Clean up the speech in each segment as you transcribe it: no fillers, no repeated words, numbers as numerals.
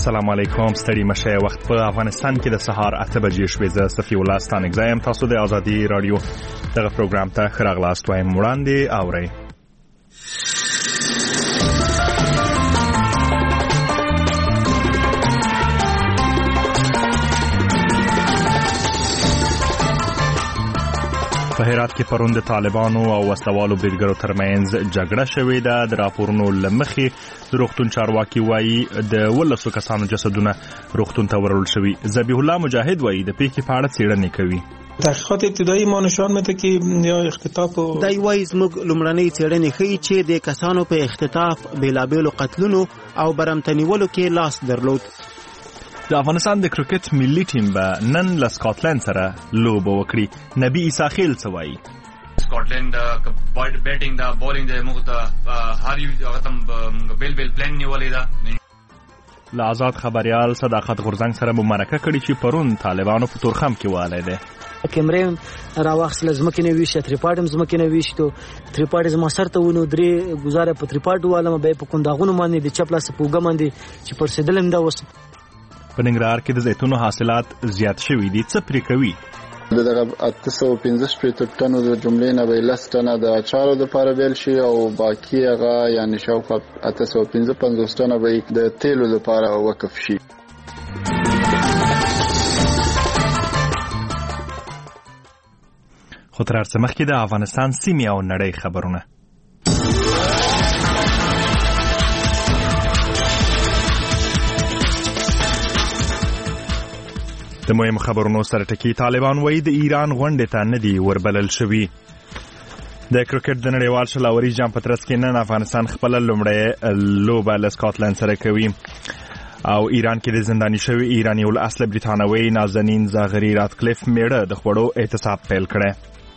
السلام علیکم، ستړي مشه. وخت په افغانستان کې د سهار 8 بجې شوې. زه صفي الله ستانکزی یم. تاسو د ازادي رادیو دغه پروګرام ته ښه راغلاست وایم. وړاندې اورئ. په هرات کې پرون د طالبانو او وسلوالو بریدګرو ترمنځ جګړه شوې ده. د راپورونو له مخې د روغتون چارواکي وایي د 12 کسانو جسدونه روغتون ته وړل شوي. ذبیح الله مجاهد وایي د پیښې په اړه څېړنې کوي. تحقیقات ابتدایی ما نشان میده که یا اختطاف دای وایي زموږ لومړنۍ څېړنې ښیي چې د کسانو په اختطاف، بېلابېلو قتلونو او برمتنیولو کې لاس درلود. د افغانستان د کرکټ ملي ټیم به نن له سکاټلند سره لوبه وکړي. نبی عیسی خیل څه وایي؟ سکاټلند بیټینګ دا بولینګ د موږ ته هر یو هغه تم بیل پلان نیولې ده. له آزاد خبریال صداقت غورځنګ سره مو مرکه کړې چې پرون طالبانو په تورخم کې والی دی. کیمرې راواخیستله، ځمکې نه ویشته، تریپاډ هم ځمکې نه ویشتو. تریپاډ زما سر ته ونیو، 3 ګزاره په تریپاډ والم، بیا په کنداغونو باندې د چپ لاس په اوږه باندې چې پړسېدلم دا اوس. په ننګرهار کې د زیتونو حاصلات زیات شوي دي. څه پرې کوي؟ دغه 815 ټنو د جملې نه به 10 ټنه د اچارو لپاره بیل شي او باقي هغه یعنی شاوخوا 855 ټنه به د تیلو لپاره وقف شي. خو تر هر څه مخکې د افغانستان سیمې او نړۍ خبرونه. د مهم خبرونو سره ټکی. طالبان وایي د ایران غونډې ته نه دي وربلل شوي. د کرکټ د نړیوال شلاوري جام په ترڅ کې نن افغانستان خپله لومړۍ لوبه له سکاټلند سره کوي. او ایران کې د زنداني شوي ایراني الاصل بریتانوي نازنین زاغري راتکلیف میړه د خوړو احتساب پیل کړی.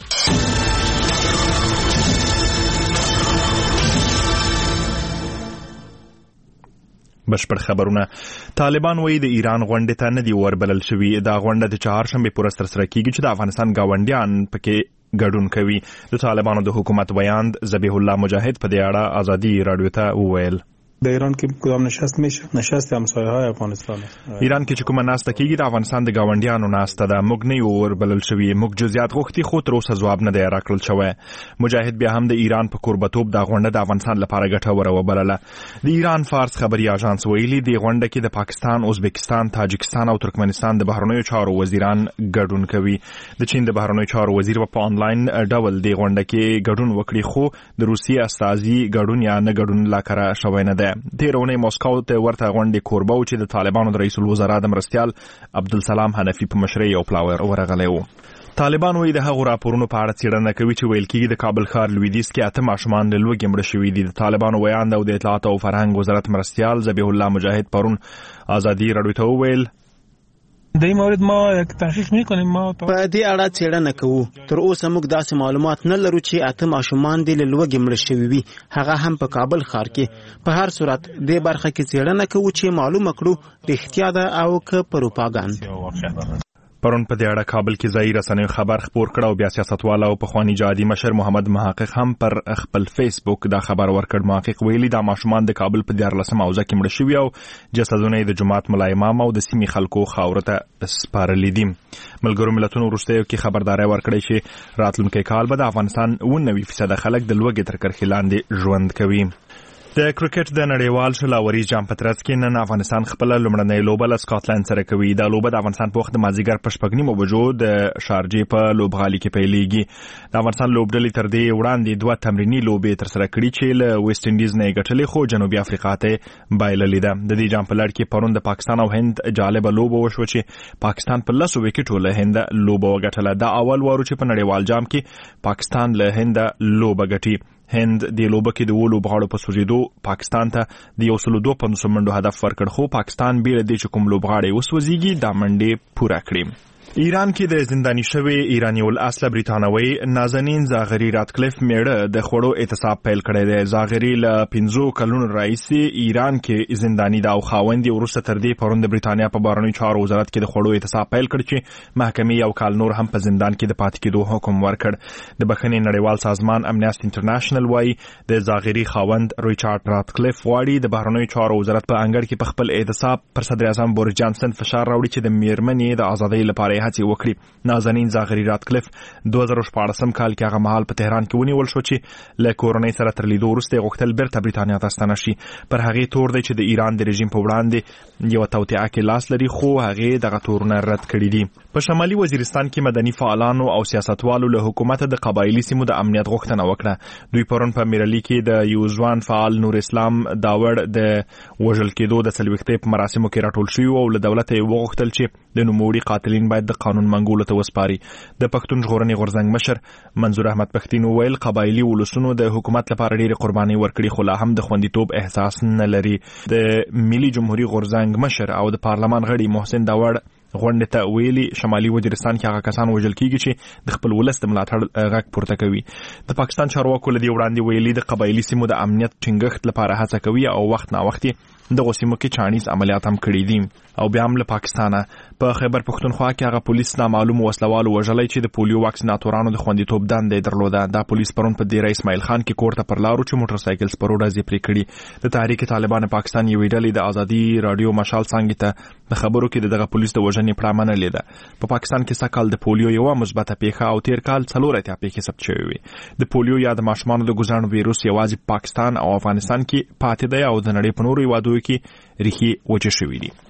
بشپړ خبرونه. طالبان وایي د ایران غونډې ته نه دي وربلل شوي. دا غونډه د چهارشنبې په ورځ ترسره کیږي چې د افغانستان ګاونډیان پکې ګډون کوي. د طالبانو د حکومت بیان ذبیح الله مجاهد په دې اړه ازادي رادیو ته وویل. در ایران که کدام نشست میشه؟ نشست همسایه‌های افغانستان. ایران کې چې کومه ناسته کیږي د افغانستان د ګاونډیانو ناسته ده. موږ نه یو وربلل شوي. موږ جزئیات غوښتي خو تر اوسه ځواب نه دی راکړل شوی. مجاهد بیا هم د ایران په کوربتوب دا غونډه د افغانستان لپاره ګټوره وبلله. د ایران فارس خبري اژانس ویلي دی غونډه کې د پاکستان، ازبکستان، تاجکستان او ترکمنستان د بهرنیو چارو وزیران ګډون کوي. د چین د بهرنیو چارو وزیر په آنلاین ډول د غونډه کې ګډون وکړي خو د روسیې استازي ګډون یا نه ګډون لا کړه شوی نه دی. تیرونه مسکو ته ورته غونډې کوربه و چې د طالبانو د رئیس الوزرا د مرستیال عبدالسلام حنفي په مشرۍ یو پلاور ورغلی و. طالبان وایي د هغو راپورونو په اړه څېړنه کوي چې ویل کېږي د کابل ښار لویدیځ کې 8 ماشومان له لوږې مړه شوي دي. د طالبانو ویاند او د اطلاعات او فرهنګ وزارت مرستیال ذبیح الله مجاهد پرون ازادي رادیو ته وویل د این مورد ما یک تحقیق میکنیم. ما په دې اړه څېړنه کوو. تر اوسه موږ داسې معلومات نه لرو چې 8 ماشومان دې له لوږې مړه شوي وي، هغه هم په کابل ښار کې. په هر صورت دې برخه کې څېړنه کوو چې معلومه کړو رښتیا ده او که پروپاګاندا. پرون په دې اړه کابل کې ځایي رسنیو خبر خپور کړ او بیا سیاستوال او پخوانی جهادي مشر محمد محقق هم پر خپل فیسبوک دا خبر ورکړ. محقق ویلي دا ماشومان د کابل په 14 اوزه کې مړه شوي او جسدونه د جماعت ملا امام او د سیمې خلکو خاورو ته سپارلي دي. ملګرو ملتونو وروستیو کې خبرداري ورکړې چې راتلونکي کال به د افغانستان 90% خلک د لوږې تر کرښې لاندې ژوند کوي. د کرکټ د نړیوال شلاوري جام په ترڅ کې نن افغانستان خپل لومړنۍ لوبه له سکاټلند سره کوي. دا لوبه د افغانستان په وخت د مازدیګر په 6:30 بجو د شارجې په لوبغالي کې پیلېږي. د افغانستان لوبډلې تر دې وړاندې 2 تمریني لوبې ترسره کړې چې له ویسټ انډیز نه یې ګټلې خو جنوبي افریقا ته بایللې ده. د دې جام په لړ کې پرون د پاکستان او هند جالبه لوبه وشوه چې پاکستان په 10 وکټو له هند لوبه وګټله. دا اول وارو چې په نړیوال جام کې پاکستان له هند لوبه ګټي. هند د لوبه کې د لوبغاړو په سوځېدو پاکستان ته د 152 منډو هدف ورکړ خو پاکستان بیره د کوم لوبغاړي وسوځيږي دا منډې پوره کړې. ایران کې د زنداني شوی ایرانی الاصل بریتانوي نازنین زاغری راتکلیف میړه د خوړو اعتصاب پیل کړی دی. زاغری له 15 کلونو راهیسې ایران کې زنداني دا او خاوند ورسته تر دې پرون د بریتانیا په بهرنیو چارو وزارت کې د خوړو اعتصاب پیل کړ چې محکمې یو کال نور هم په زندان کې د پاتې کېدو حکم ورکړ. د بخښنې نړیوال سازمان امنیست انټرنیشنل وايي د زاغری خاوند ریچارډ راتکلیف واړي د بهرنیو چارو وزارت په انګړ کې په خپل اعتصاب پر صدر اعظم بوریس جانسن فشار راوړي چې د میرمنې د ازادۍ لپاره هڅه وکړي. نازنین زاغری راتکلیف 2014 کال کې هغه مهال په تهران کې ونیول شو چې له کورنۍ سره تر لیدو وروسته غوښتل بیرته بریتانیا ته ستنه شي. پر هغې تور دی چې د ایران د رژیم په وړاندې یو توطئه کې لاس لري، خو هغې دغه تورونه رد کړي دي. په شمالي وزیرستان کې مدني فعالانو او سیاستوالو له حکومت د قبایلي سیمو د امنیت غوښتنه وکړه. دوی پرون په میرالي کې د یو ځوان فعال نور اسلام داوړ د وژل کېدو د 40 په مراسمو کې راټول شوي او له دولت یې وغوښتل چې د نوموړي قاتلین باید د قانون منګولو ته وسپاري. د پښتون ژغورنې غورځنګ مشر منظور احمد پښتين وویل قبایلي ولسونو د حکومت لپاره ډېرې قربانۍ ورکړي، خو لا هم د خوندیتوب احساس نه لري. د ملي جمهوریت غورځنګ مشر او د پارلمان غړي محسن داوړ غونډې ته ویلي شمالي وزیرستان کې هغه کسان وژل کیږي چې د خپل ولس د ملاتړ غږ پورته کوي. د پاکستان چارواکو له دې وړاندې ویلي د قبایلي سیمو د امنیت ټینګښت لپاره هڅه کوي او وخت نا وخت دغه سیمو کې چانیز عملیات هم کړي دي. او بیا هم له پاکستانه په خیبر پښتونخوا کې هغه پولیس نامعلوم وسلوالو وژلای چې د پولیو واکسیناتورانو د خوندیتوب دندې درلوده. دا پولیس پرون په ډیره اسماعیل خان کې کوړه پر لارو چې موټر سایکل سپروډه زی پرې کړي. د تحریک طالبان پاکستان یو ډلې د ازادي رادیو مشال څنګه ته د خبرو کې دغه پولیس د وژنې پړه منلې ده. په پاکستان کې سکهال د پولیو یو مثبته پیښه او تیر کال 4 پیښې ثبت شوې وي. د پولیو یا د ماشومانو د ګزړن ویروس یوازې پاکستان او افغانستان کې پاتې دی او د نړۍ په نورو هیوادو کې ریښې وچې شوې دي.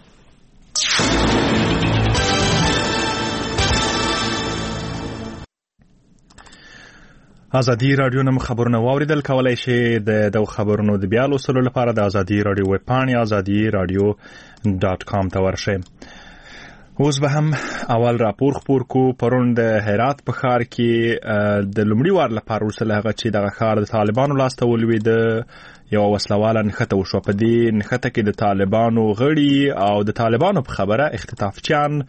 ازادي رادیو نم خبرونه واوریدل. کولای شئ د خبرونو د بیا لوستلو لپاره د ازادي رادیو ویب پاڼې azadieradio.com ته ورشئ. اوس به هم اول راپور خپور کو. پرون د هرات په ښار کې د لومړي وار لپاره وروسته له هغه چې دغه ښار د طالبانو لاسته ولوېد یو وسلواله نښته وشوه. په دې نښته کې د طالبانو غړي او د طالبانو په خبره اختطافچیان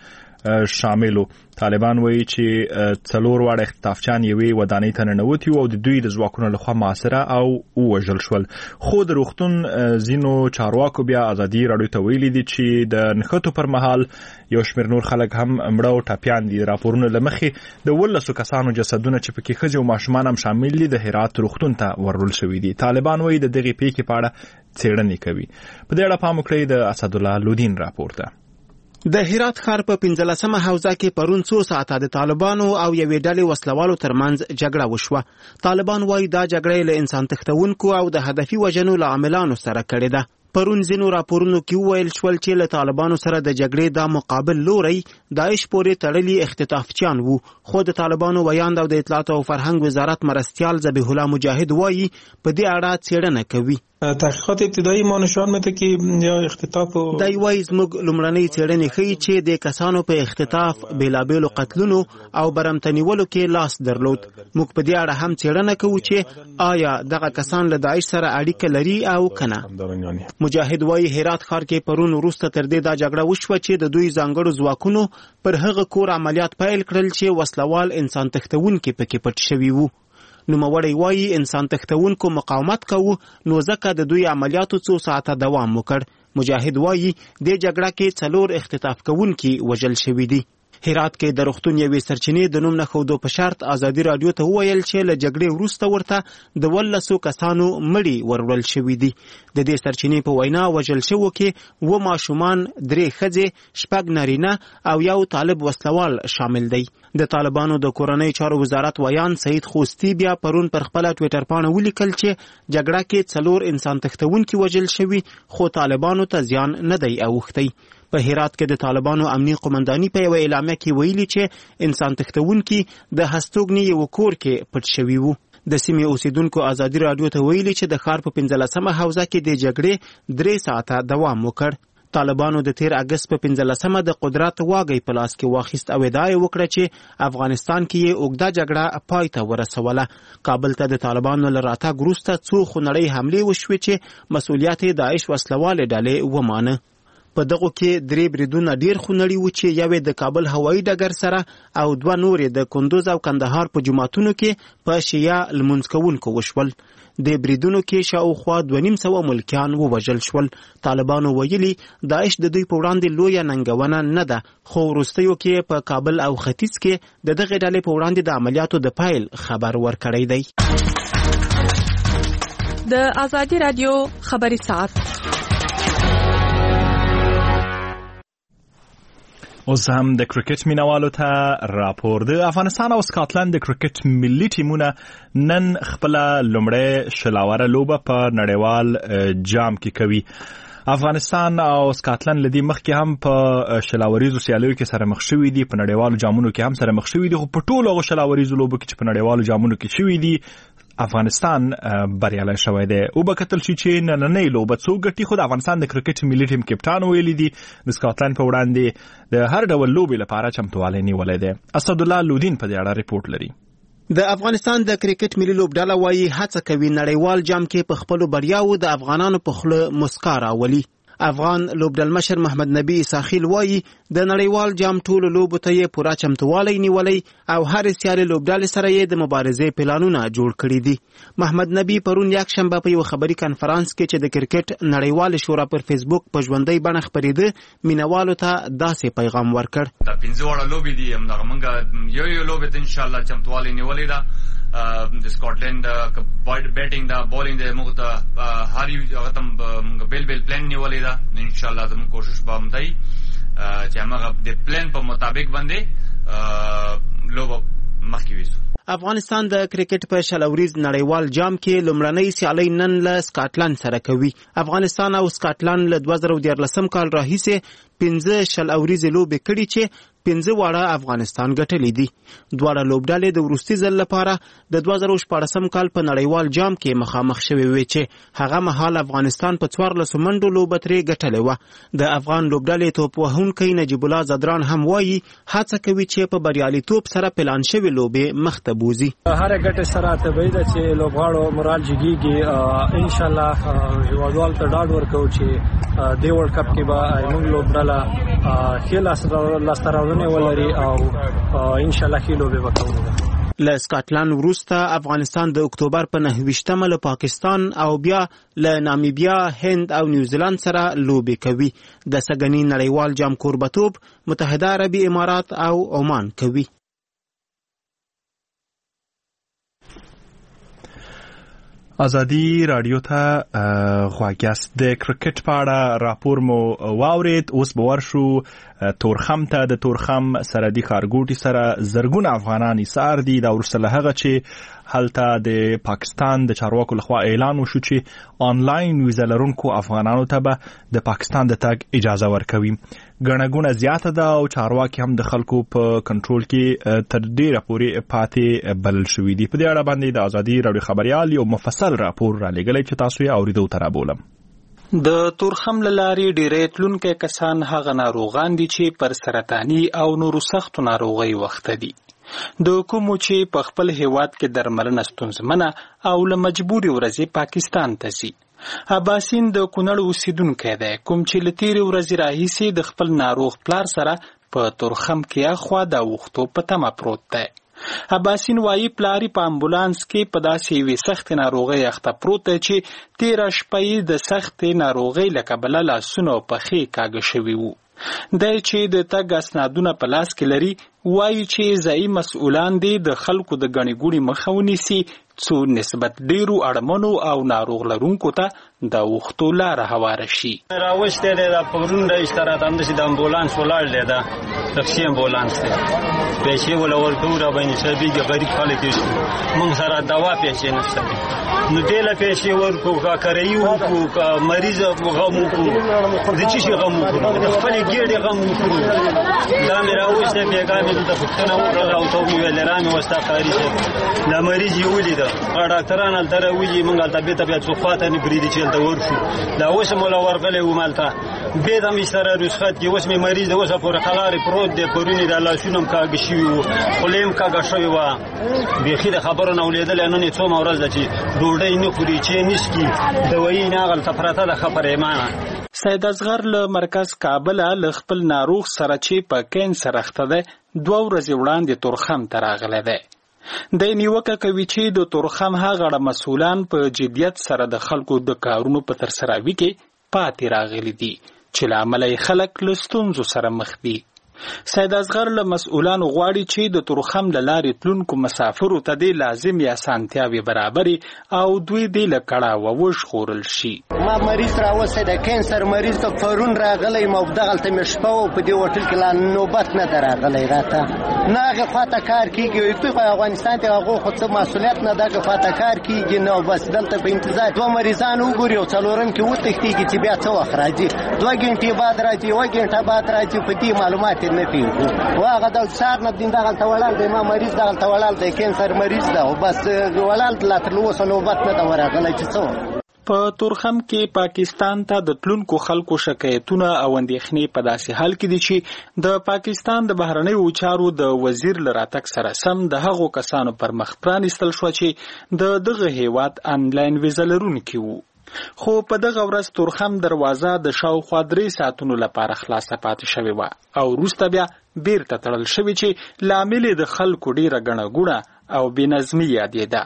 شاملو. طالبان وایي چې 4 واړه اختطافچیان یوې ودانۍ ته ننوتي او د دوی د ځواکونو لخوا محاصره او ووژل شول. خو د روغتون ځینو چارواکو بیا ازادي رادیو ته ویلي دي چې د نښتو پر مهال یو شمېر نور خلک هم مړه او ټپیان دي. راپورونه له مخې د 12 کسانو جسدونه چې پکې ښځې او ماشومان هم شامل دي د هرات روغتون ته ورول شوي دي. طالبان وایي د دغې پیښې په اړه څېړنې کوي. په دې اړه پام وکړئ د اسدالله لودین راپور ته. د هرات ښار په 15مه حوزه کې پرون 2 ساعته د طالبانو او یوې ډلې وسلوالو ترمنځ جګړه وشوه. طالبان وایي دا جګړه له انسان تښتونکو او د هدفي وژنو له عاملانو سره کړې ده. پرون ځینو راپورونو کې وویل شول چې له طالبانو سره د جګړې دا مقابل لوري داعش پورې تړلي اختطافچیان وو. خو د طالبانو ویاند او د اطلاعات او فرهنګ وزارت مرستیال ذبیح الله مجاهد وایي په دې اړه څېړنه کوي. تحقیقات ابتدایی ما نشان میده که یا اختطاف دای وایي زموږ لومړنۍ څېړنې ښیي چې د کسانو په اختطاف بیلابیلو قتلونو او برمتنیولو کې لاس درلود. موږ په دې اړه هم څېړنه کوو چې آیا دغه کسان له داعش سره اړیکه لري او کنه. مجاهد وایي هرات ښار کې پرون وروسته تر دې دا جګړه وشوه چې د دوی ځانګړو ځواکونو پر هغه کور عملیات پیل کړل چې وسلوال انسان تښتونکي پکې پټ شوي وو. نوموړی وایي انسان تښتونکو مقاومت کوو نو ځکه د دوی عملیاتو 2 ساعته دوام وکړ. مجاهد وایي د جګړه کې 4 اختطاف کوونکي وژل شوي دي. هرات کې د روغتون یوې سرچینې د نوم نه ښودو په شرط ازادي رادیو ته وویل چې له جګړې وروسته ورته د 12 کسانو مړي ورول شوي دي. د دې سرچینې په وینا وژل شوو کې 2 ماشومان، 3 ښځې، 6 نارینه او 1 طالب وسلوال شامل دی. د طالبانو د کورنۍ چارو وزارت ویان سعید خوستی بیا پرون پر خپل ټویټر پاڼه ولیکل چې جګړه کې 4 انسان تښتونکي وژل شوي خو طالبانو ته زیان نه دی اوښتی. په هرات کې د طالبانو امنیي قومنداني په یو اعلامیه کې ویلي چې انسان تښتونکي د هستوګنې یو کور کې پټ شوي وو. د سیمې اوسیدونکو ازادي رادیو ته ویلي چې د ښار په 15مه حوزه کې د جګړې 3 ساعته دوام وکړ. طالبانو د 13 اگست په 15مه د قدرت واګي په لاس کې واخیست او ادعا وکړه چې افغانستان کې یې اوږده جګړه پای ته ورسوله. کابل ته د طالبانو له راتګ وروسته څو خونړۍ حملې وشوې چې مسؤلیت داعش وسلواله ډلې ومانه. په دغه کې 3 بریدونه ډیر خونړي و چې یو د کابل هوایي ډګر سره او 2 نور د کندوز او کندهار په جماعتونو کې په شیعه لمونځ کوونکو وشول. د بریدونو کې شاوخوا 250 ملکیان ووژل شول. طالبانو ویلي داعش د دوی په وړاندې لویه ننګونه نه ده، خو وروستیو کې په کابل او ختیځ کې د دغه ډلې په وړاندې د عملیاتو د پایل خبر ورکړی دی. د آزادي رادیو خبري ساعت. اوس هم د کرکټ مینوالو ته راپور. د افغانستان او سکاټلند د کرکټ ملي ټیمونه نن خپل لومړی شلاوره لوبه په نړیوال جام کې کوي. افغانستان او سکاټلند لدی مخکې هم په شلاوریزو سیالیو کې سره مخ شوي دي، په نړیوالو جامونو کې هم سره مخ شوي دي، خو په ټولو هغو شلاوریزو لوبو کې چې په نړیوالو جامونو کې شوي دي افغانستان بریالی شوی دی. او به کتل شي چې نننۍ لوبه څوک ګټي، خو د افغانستان د کرکټ ملي ټیم کپټان ویلي دي د سکاټلند په وړاندې د هر ډول لوبې لپاره چمتووالی نیولی دی. اسدالله لودین په دې اړه ریپورت لري. د افغانستان د کرکټ ملي لوبډله وایي هڅه کوي نړیوال جام کې په خپلو بریاوو د افغانانو په خوله مسکا راولي. افغان لوبډلمشر محمد نبی اساخیل وایي د نړیوال جام ټولو لوبو ته یې پوره چمتووالی نیولی او هر سیالي لوبډلې سره یې د مبارزې پلانونه جوړ کړي دي. محمد نبی پرون یکشنبه په یو خبري کانفرنس کې چې د کرکټ نړیوال شورا پر فیسبوک په ژوندۍ بڼه خپرېده مینوالو ته داسې پیغام ورکړ. دا 15 وړه لوبې دي، همدغه موږ یو لوبې ته انشاءالله چمتووالی نیولی ده. د سکاټلند بیټینګ دا بولینګ د موږ ته هر یو هغه ته بیل پلان نیولې ده. انشاءالله زموږ کوشش به هم دی چې هغه د پلان په مطابق باندې لوبه مخکې ویسو. افغانستان د کرکټ په شلوریز نړیوال جام کې لومړنۍ سیالي نن له سکاټلند سره کوي. افغانستان او سکاټلند له 2013 کال راهیسې 15 شلوریز لوبې کړي چې 15 واړه افغانستان ګټلې دي. دواړه لوبډلې د وروستي ځل لپاره د 2014 کال په نړیوال جام کې مخامخ شوې وې چې هغه مهال افغانستان په 14 منډو لوبه ترې ګټلې وه. د افغان لوبډلې توپ وهونکی نجیب الله زدران هم وایي هڅه کوي چې په بریالیتوب سره پلان شوې لوبې مخته بوزي. هر ګټه سره طبيعي ده چې لوبغاړو مورال جګیږي. ان شاء الله هیوادوال ته ډاډ ورکو چې د ورلد کپ کې به موږ لوبډله خیال لاستراونه ولري او ان شاء الله خېلو به وکړو. له سکاټلند وروسته افغانستان د اکتوبر په 29 له پاکستان او بیا له نامیبیا، هند او نیوزیلند سره لوبې کوي. د سګنی نړیوال جام کوربتوب متحده عربي امارات او عمان کوي. ازادي رادیو ته غواګیاست. د کرکټ په اړه راپور مو واورید. اوس به ورشو تورخم ته. د تورخم سرحدي ښارګوټي سره زرګونه افغانان ایسار دي. دا وروسته له هغه چې هلته د پاکستان د چارواکو لخوا اعلان وشو چې آنلاین ویزا لرونکو افغانانو ته به د پاکستان د تګ اجازه ورکوي. ګڼه زیاته ده او چارواکي هم د خلکو په کنټرول کې تر ډیره پورې پاتې بلل شوي دي. په دې اړه باندې د ازادي راډیو خبريال یو مفصل راپور را لېږلی چې تاسو یې اوریدو ته رابولم. د تورخم له لارې ډېری تلونکي کسان هغه ناروغان دي چې پر سرطاني او نورو سختو ناروغۍ وخته دي. د کومو چې په خپل هیواد کې درملنه ستونزمنه او له مجبوري ورځې پاکستان ته ځي. عباسین د کونړ اوسیدونکی دی کوم چې له تېرې ورځې راهیسې د خپل ناروغ پلار سره په تورخم کې اخوا د اوښتو په تمه پروت دی. عباسین وایي پلاری په امبولانس کې په داسې یوې سختې ناروغۍ اخته پروت دی چې تېره شپه یې د سختې ناروغۍ له کبله لاسونه او پښې کاږه شوي وو. دی چې د تګ اسنادونه په لاس کې لري وایي چې ځایي مسؤلان دي د خلکو د ګڼې ګوڼې مخه ونیسي څو نسبت ډیرو اړمنو او ناروغ لرونکو ته د اوښتو لاره هواره شي. راوښتی دی دا پرون د اشتراط همداسې د امبولانس ولاړ دی، دا تخصي امبولانس دی، پیسې وله ورکوو راباندې حسابېږي. غریب خلک یې موږ سره دوا پیسې نشته دي، نو دې له پیسې ورکوو که کرایي وکړو که مریض غم وکړو د څه شي غم وکړو د خپلې ګېډې غم وکړو. دا مې راوښتی بېګا مې دلته پوښتنه وکړله او ته مې ویلې را مې وستا قاري صاحب دا مریض یې ولیده ډاکټران هلته راولي موږ هلته بېرته بیا څوک خواته نه پرېږدي چې هلته ورشو. دا اوس هم وله ورغلی وم هلته بېرته مې سره رخصت کې اوس مې مریض د اوسه پورې قلارې پروت دی، پرون یې دا لاسونه هم کاږه شوي وو، خوله هم کاږه شوې وه. بیخي د خبرو نه اورېدلی نن یې څومره ورځ ده چې ډوډۍ نه خوري چې نه څکي دوایي نه هغلته پرته ده ښه پرېمانه. سید اصغر له مرکز کابل له خپل ناروغ سره چې په کینسر اخته ده 2 ورځې وړاندې تورخم ته راغلی دی. د نیوکه کوي چې د تورخم هغه مسؤلان په جدیت سره د خلکو د کارونو په ترسروي کې پاتې راغلي دي چې له امله خلک له ستونزو سره مخ دي. سید اصغر له مسؤلانو غواړي چې د تورخم له لارې تلونکو مسافرو ته د لازمي اسانتیاوې برابرې او دوی د له کړاوه وژغورل شي. ما مریض راوستی د کینسر مریض ته پرون راغلی ما دغلته مې شپه و په دې هوټل کې لا نوبت نه ده راغلی راته نه هغې خواته کار کېږي دوی خو افغانستان ته هغو خو څه مسؤلیت نه دغه خواته کار کېږي نه بس دلته په انتظار 2 مریضان وګوري او څلورم کې وتښتېږي چې بیا څه وخت راځي 2 ګنټې بعد راځي 1 ګنټه بعد راځي په دې معلومات نه پیږو هغه د سهار نه دین دغلته ولاړ دی ما مریض دغلته ولاړ دی کینسر مریض ده او بس ولاړ لا تر اوسه نوبت نه ده ورغلی چې څه. په تورخم کې پاکستان ته د تلونکو خلکو شکایتونه او اندېښنې په داسې حال کې دي چې د پاکستان د بهرنیو چارو د وزیر له راتګ سره سم د هغو کسانو پر مخ پرانیستل شو چې د دغه هیواد آنلاین ویزه لرونکي وو. خو په دغه ورځ تورخم دروازه د شاوخوا 3 ساعتونو لپاره خلاصه پاتې شوې وه او وروسته بیا بیرته تړل شوې چې لامل د خلکو ډیره ګڼه ګوڼه او بېنظمي یادېده.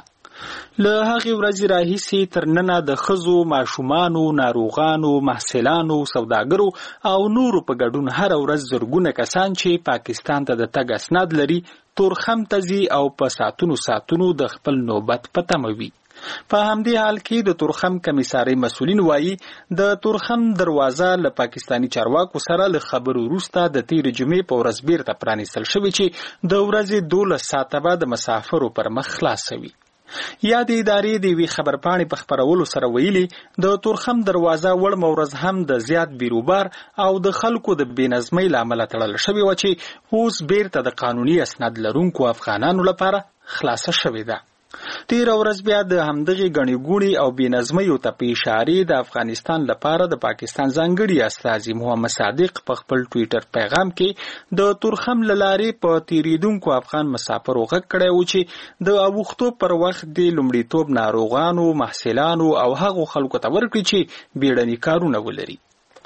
له هغې ورځې راهیسې تر ننه د ښځو، ماشومانو، ناروغانو، محصلانو، سوداګرو او نورو په ګډون هره ورځ زرګونه کسان چې پاکستان ته د تګ اسناد لري تورخم ته ځي او په ساعتونو د خپل نوبت په تمه وي. په همدې حال کې د تورخم کمیسارۍ مسؤلین وایي د تورخم دروازه له پاکستانی چارواکو سره له خبرو وروسته د تېرې جمعې په ورځ بیرته پرانیستل شوې چې د ورځې 12 ساعته به د مسافرو پر مخ خلاصوي. یا د ادارې د یوې خبرپاڼې په خپرولو سره ویلي د تورخم دروازه وړمه ورځ هم د زیات بیروبار او د خلکو د بېنظمۍ له امله تړل شوې وه چې اوس بیرته د قانوني اسناد لرونکو افغانانو لپاره خلاصه شوې ده. تېره ورځ بیا د همدغې ګڼې ګوڼې او بېنظمیو ته په اشارې د افغانستان لپاره د پاکستان ځانګړي استازي محمد صادق په خپل ټویټر پیغام کې د تورخم له لارې په تېرېدونکو افغان مسافرو غږ کړی و چې د اوښتو پر وخت د لومړیتوب ناروغانو، محصلانو او هغو خلکو ته ورکړي چې بیړني کارونه ولري.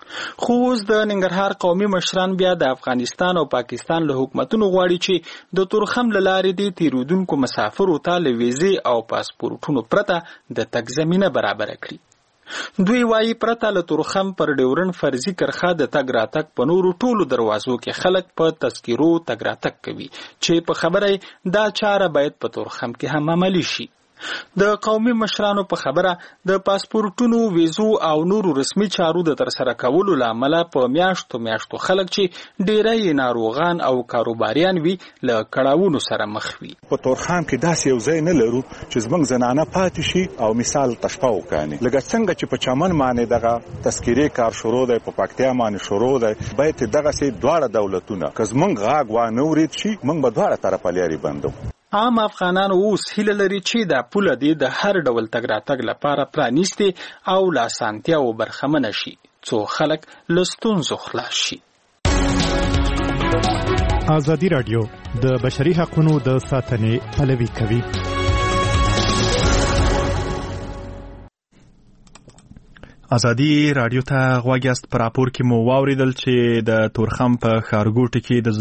خو اوس د ننګرهار قومي مشران بیا د افغانستان او پاکستان له حکومتونو غواړي چې د تورخم له لارې د تېرېدونکو مسافرو ته له ویزې او پاسپورټونو پرته د تګ زمینه برابره کړي. دوی وایي پرته له تورخم پر ډیورنډ فرضي کرښه د تګ راتګ په نورو ټولو دروازو کې خلک په تذکیرو تګ راتګ کوي چې په خبره دا چاره باید په تورخم کې هم عملي شي. د قومي مشرانو په خبره د پاسپورټونو، ویزو او نورو رسمي چارو د ترسره کولو له امله په میاشتو خلک چې ډیری ناروغان او کاروباریان وي له کړاوونو سره مخ وي. په تورخم کې داسې یو ځای نه لرو چې زموږ زنانه پاتې شي او مثال تشپه وکړي لکه څنګه چې په چمن باندې دغه تذکیري کار شروع دی، په پکتیا باندې شروع دی، باید دغسې دواړه دولتونه که زموږ غږ وانه ورید شي موږ به دواړه طرفه لارې بندو. عام افغانان اوس هیله لري چې دا پوله د هر ډول تګ راتګ لپاره پرانیستي او له اسانتیاوو برخمنه شي څو خلک له ستونزو خلاص شي. ازادي راډیو د بشري حقوقو د ساتنې پلوي کوي. ازادي رادیو ته غوږ یاست. په راپور کې مو واوریدل چې د تورخم په ښارګوټي کې د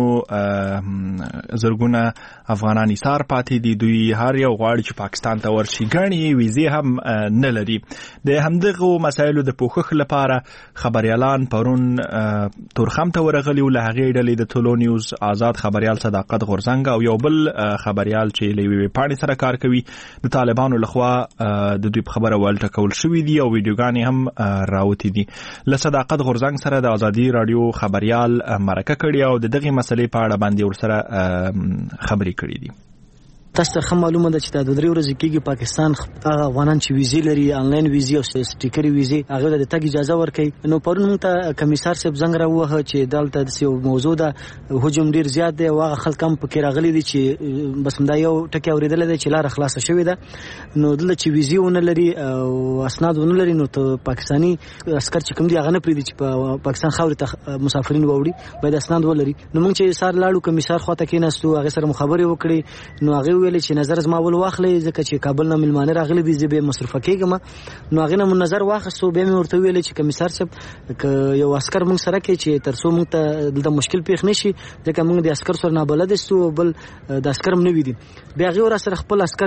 زرګونه افغانان ایثار پاتې دي. دوی هر یو غواړي چې پاکستان ته ورشي، ګڼې ویزې هم نه لري. د همدغو مسایلو د پوښښ لپاره خبریالان پرون تورخم ته ورغلي و. له هغې ډلې د ټولو نیوز آزاد خبریال صداقت غورځنګ او یو بل خبریال چې له یوې پاڼې سره کار کوي د طالبانو لخوا د دوی په خبره ولټکول شوي دي او ویډیوګانې هم راوتی دي. له صداقت غورځنګ سره د ازادي رادیو خبريال مرکه کړی او د دغه مسلې په اړه باندې ورسره خبرې کړې دي. تاسو ته معلومه ده چې د 2 ورځې کېږي پاکستان افغانان چې ویزې لري، آنلاین ویزې او سټیکر ویزې، هغه د تګ اجازه ورکړي. نو پرون موږ ته کمیسار صاحب زنګ راووهه چې دلته د یو موضوع ده، هجوم ډیر زیات دی او هغه خلک هم پکې راغلي دي چې بس دا یو ټکی اورېدل دي چې لاره خلاصه شوې ده. نو دلته چې ویزې ونه لري او اسناد ونه لري نو ته پاکستانی عسكر چې کوم دي هغه نه پریږدي چې په پاکستان خاورې ته مسافرین ووړي، باید اسناد ولري. نو موږ چې سار لاړو کمیسار خواته کېناستو، هغه سره مخابره وکړي. نو هغه ویل چې نظر زما ول واخلې ځکه چې کابل نه ملمانه راغلي دي زه به مصرفه کېږم. نو هغه نه نظر واخستو به مې ورته ویل چې کمیسار صاحب یو عسكر موږ سره کې چې ترڅو موږ ته دلته مشکل پیښ نشي ځکه موږ د عسكر سره نه بلد استو بل د عسكر هم نه ویدي. بیا هغه ور سره خپل عسكر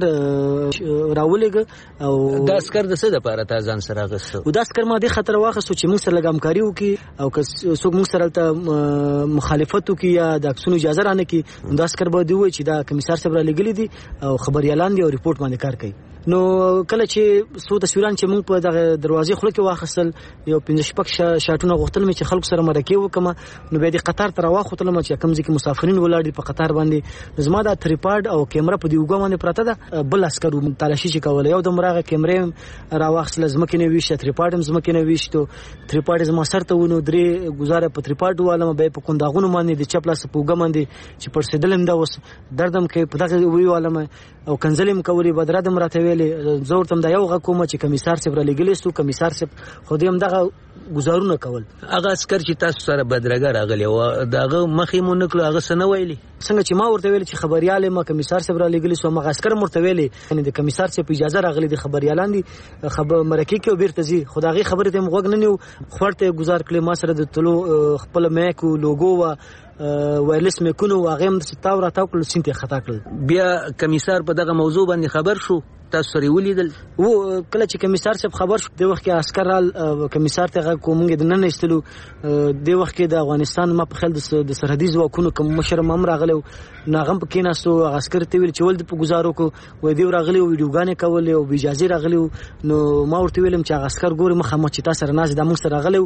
راولېګ او د عسكر د څه لپاره تا ځان سره غوښتو او د عسكر ما دې خطر واخستو چې موږ سره لګامکاري وکي او که څوک موږ سره ته مخالفت وکي یا د اکسونو اجازه رانه کی د عسكر به دی وای چې دا کمیسار صاحب را لګلې دي او خبريالان دي او ریپورت باندې کار کوي. نو کله چې سو تصویران چې موږ په دغه دروازې خله کې واخصل یو 15 شاټونه غوښتل مې چې خلکو سره مرکه وکم. نو به د قطار تر واخوتل مې چې کوم ځکه مسافرین ولاړ په قطار باندې زما د تریپارډ او کیمرا په دی وګ باندې پراته ده. بل عسكر تلاشي چې کوله یو د مرغه کیمرې را واخصل زمکه نه ویشه تریپارډ زمکه نه ویشتو تریپارډ زما سره ته ونو درې گزاره په تریپارډ والم به په کونداغونو باندې د چپلاس په وګ باندې چې پر سیدلم دا وس دردم کې په دغه وی والم او کنزلم کولی بدردم راته ویلې زور تم دا یو غکومه چې کمیسار صاحب را لګلیستو کمیسار صاحب خو دې هم دغه گزارونه کول. هغه عسكر چې تاسو سره بدرګه راغلی و دغه مخې مونږ نکلو هغه څه نه ویلي څنګه چې ما ورته ویل چې خبريال ما کمیسار صاحب را لګلی سو ما عسكر مرته ویلي یعنی د کمیسار صاحب اجازه راغلی د خبريالان دي خبر مرکه کې بیرته زی خدای خبره ته مغوګ نه نیو خورته گزار کړي ما سره د تلو خپل میکو لوګو و وایرلس میکونو واغې هم د تاور تاکل سینته خطا کړل. بیا کمیسار په دغه موضوع باندې خبر شو تاسو سره ولیدل و کله چې کمیسار صاحب خبر شو د وخت کې عسكر رال کمیسار ته کومګ د نن استلو د وخت کې د افغانستان ما په خل د سرحدي ځواکونو کوم مشر مم راغلو ناغم پکې ناسو عسكر ته ویل چې ول د گزارو کو وې دی راغلی او ویډیوګانې کول او اجازه راغلی. نو ما ورته ویلم چې عسكر ګوري مخه مچ تاسو سره ناز د موږ سره راغلی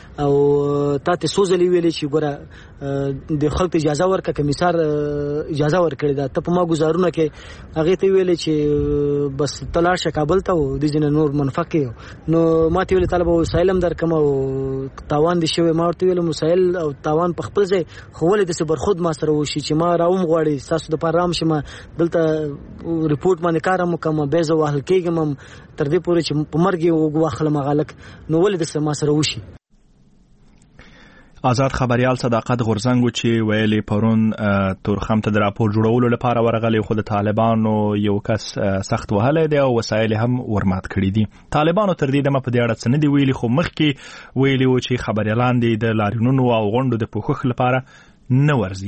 او تاسو سوزلی ویلې چې ګوره د خلک اجازه ورکړه کمیسار اجازه ورکړي دا ته په ما گزارونه کې هغه ته ویلې چې بس تلاش کابل ته و د جن نور منفقه. نو ما ته ویل طالب وسایل هم درکم او تاوان دي شوی ما ورته ویل وسایل او تاوان په خپل ځای خو ولې د صبر خود ما سره وشي چې ما راوم غواړي تاسو د پرام شمه دلته ریپورت باندې کارم کوم به زه واهل کېږم تر دې پورې چې په مرګ وګواخله مغالک نو ولې د ما سره وشي. آزاد خبريال صداقت غورزنګ چې ویلي پرون تورخم ته د راپور جوړولو لپاره ورغلی خو د طالبانو یو کس سخت وهلی دی او وسایل هم ورمات کړي دي. طالبانو تر دې دمه په دې اړه څه نه دی ویلي خو مخکې ویلي و چې خبريالان دي د لاریونونو او غونډو د پوښښ لپاره نه ورځي.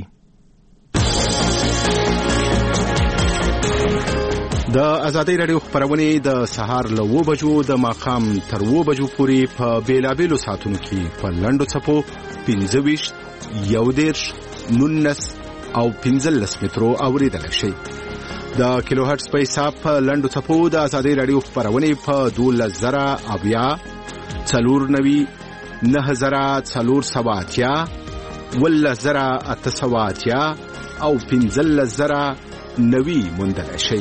د ازادۍ رادیو خبرونه د سهار له 9 بجو د ماقام تر 9 بجو پورې په بیلابېلو ساعتونو کې په لنډو څپو 25 11 19 او 15 مترو اوریدل شي. د کیلو هرتز په حساب په لنډو څپو د ازادۍ رادیو خبرونه په 12000 اویا 490 9470 10880 او 15090 موندل شي.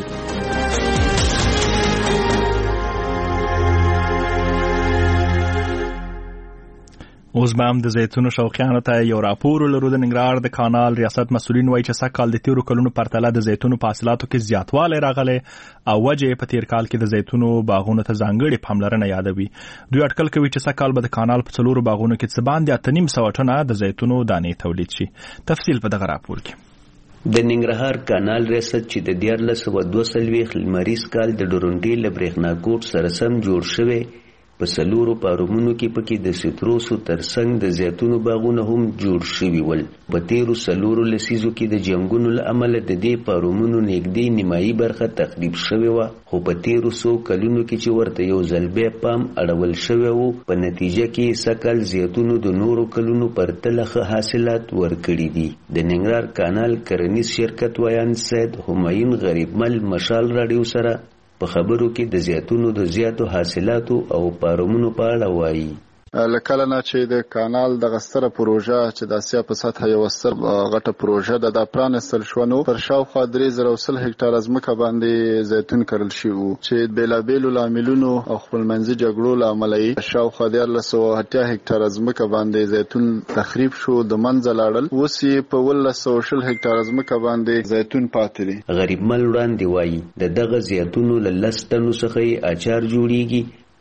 اوس به هم د زیتونو شوقیانو ته یو راپور لرو. د ننګرهار د کانال ریاست مسؤلین وایي چې سږکال د تیرو کلونو پرتله د زیتونو په حاصلاتو کې زیاتوالی راغلی او وجه په تیر کال کې د زیتونو باغونو ته ځانګړې پاملرنه یادوي. دوی اټکل کوي چې سږکال به د کانال په 4 باغونو کې څه باندې 8.5 ټنه د زیتونو دانې تولید شي. تفصیل په دغه راپور کې. د ننګرهار کانال ریاست چې د 1422 لمریز کال د ډورونډي له برېښناکوټ سره سم جوړ شوی په سلورو پارومونو کې پکې د سیتروسو ترڅنګ د زیتونو باغونه هم جوړ شوي ول. په تیرو سلورو لسیزو کې د جنګونو له امله د دې پارومونو نږدې نیمایي برخه تخریب شوې وه خو په تیرو 100 کلونو کې چې ورته یو ځل بیا پام اړول شوی و په نتیجه کې سږکال زیتونو د نورو کلونو پرتله ښه حاصلات ورکړي دي. د ننګرهار کانال کرنیز شرکت ویان سید همایون غریبمل مشال راډیو سره په خبرو کې د زیتونو د زیاتو حاصلاتو او پارومونو په اړه وایي. لکه نه چې د کانال د غستره پروژه چې د اسیا په سطح یو ستر غټه پروژه د پرانستل شو نو پر شاوخوا 3000 هکتار ځمکه باندې زیتون کرل شي وو چې بیلابېلو لاملونو او خپلمنځي جګړو لامل یې شاوخوا 1380 هکتار ځمکه باندې زیتون تخریب شو د منځ لاړل اوس یې په 1220 هکتار ځمکه باندې زیتون پاتې دي. غریبمل وړاندې وایي د دغه زیتونو له 10 ټنو څخه اچار جوړیږي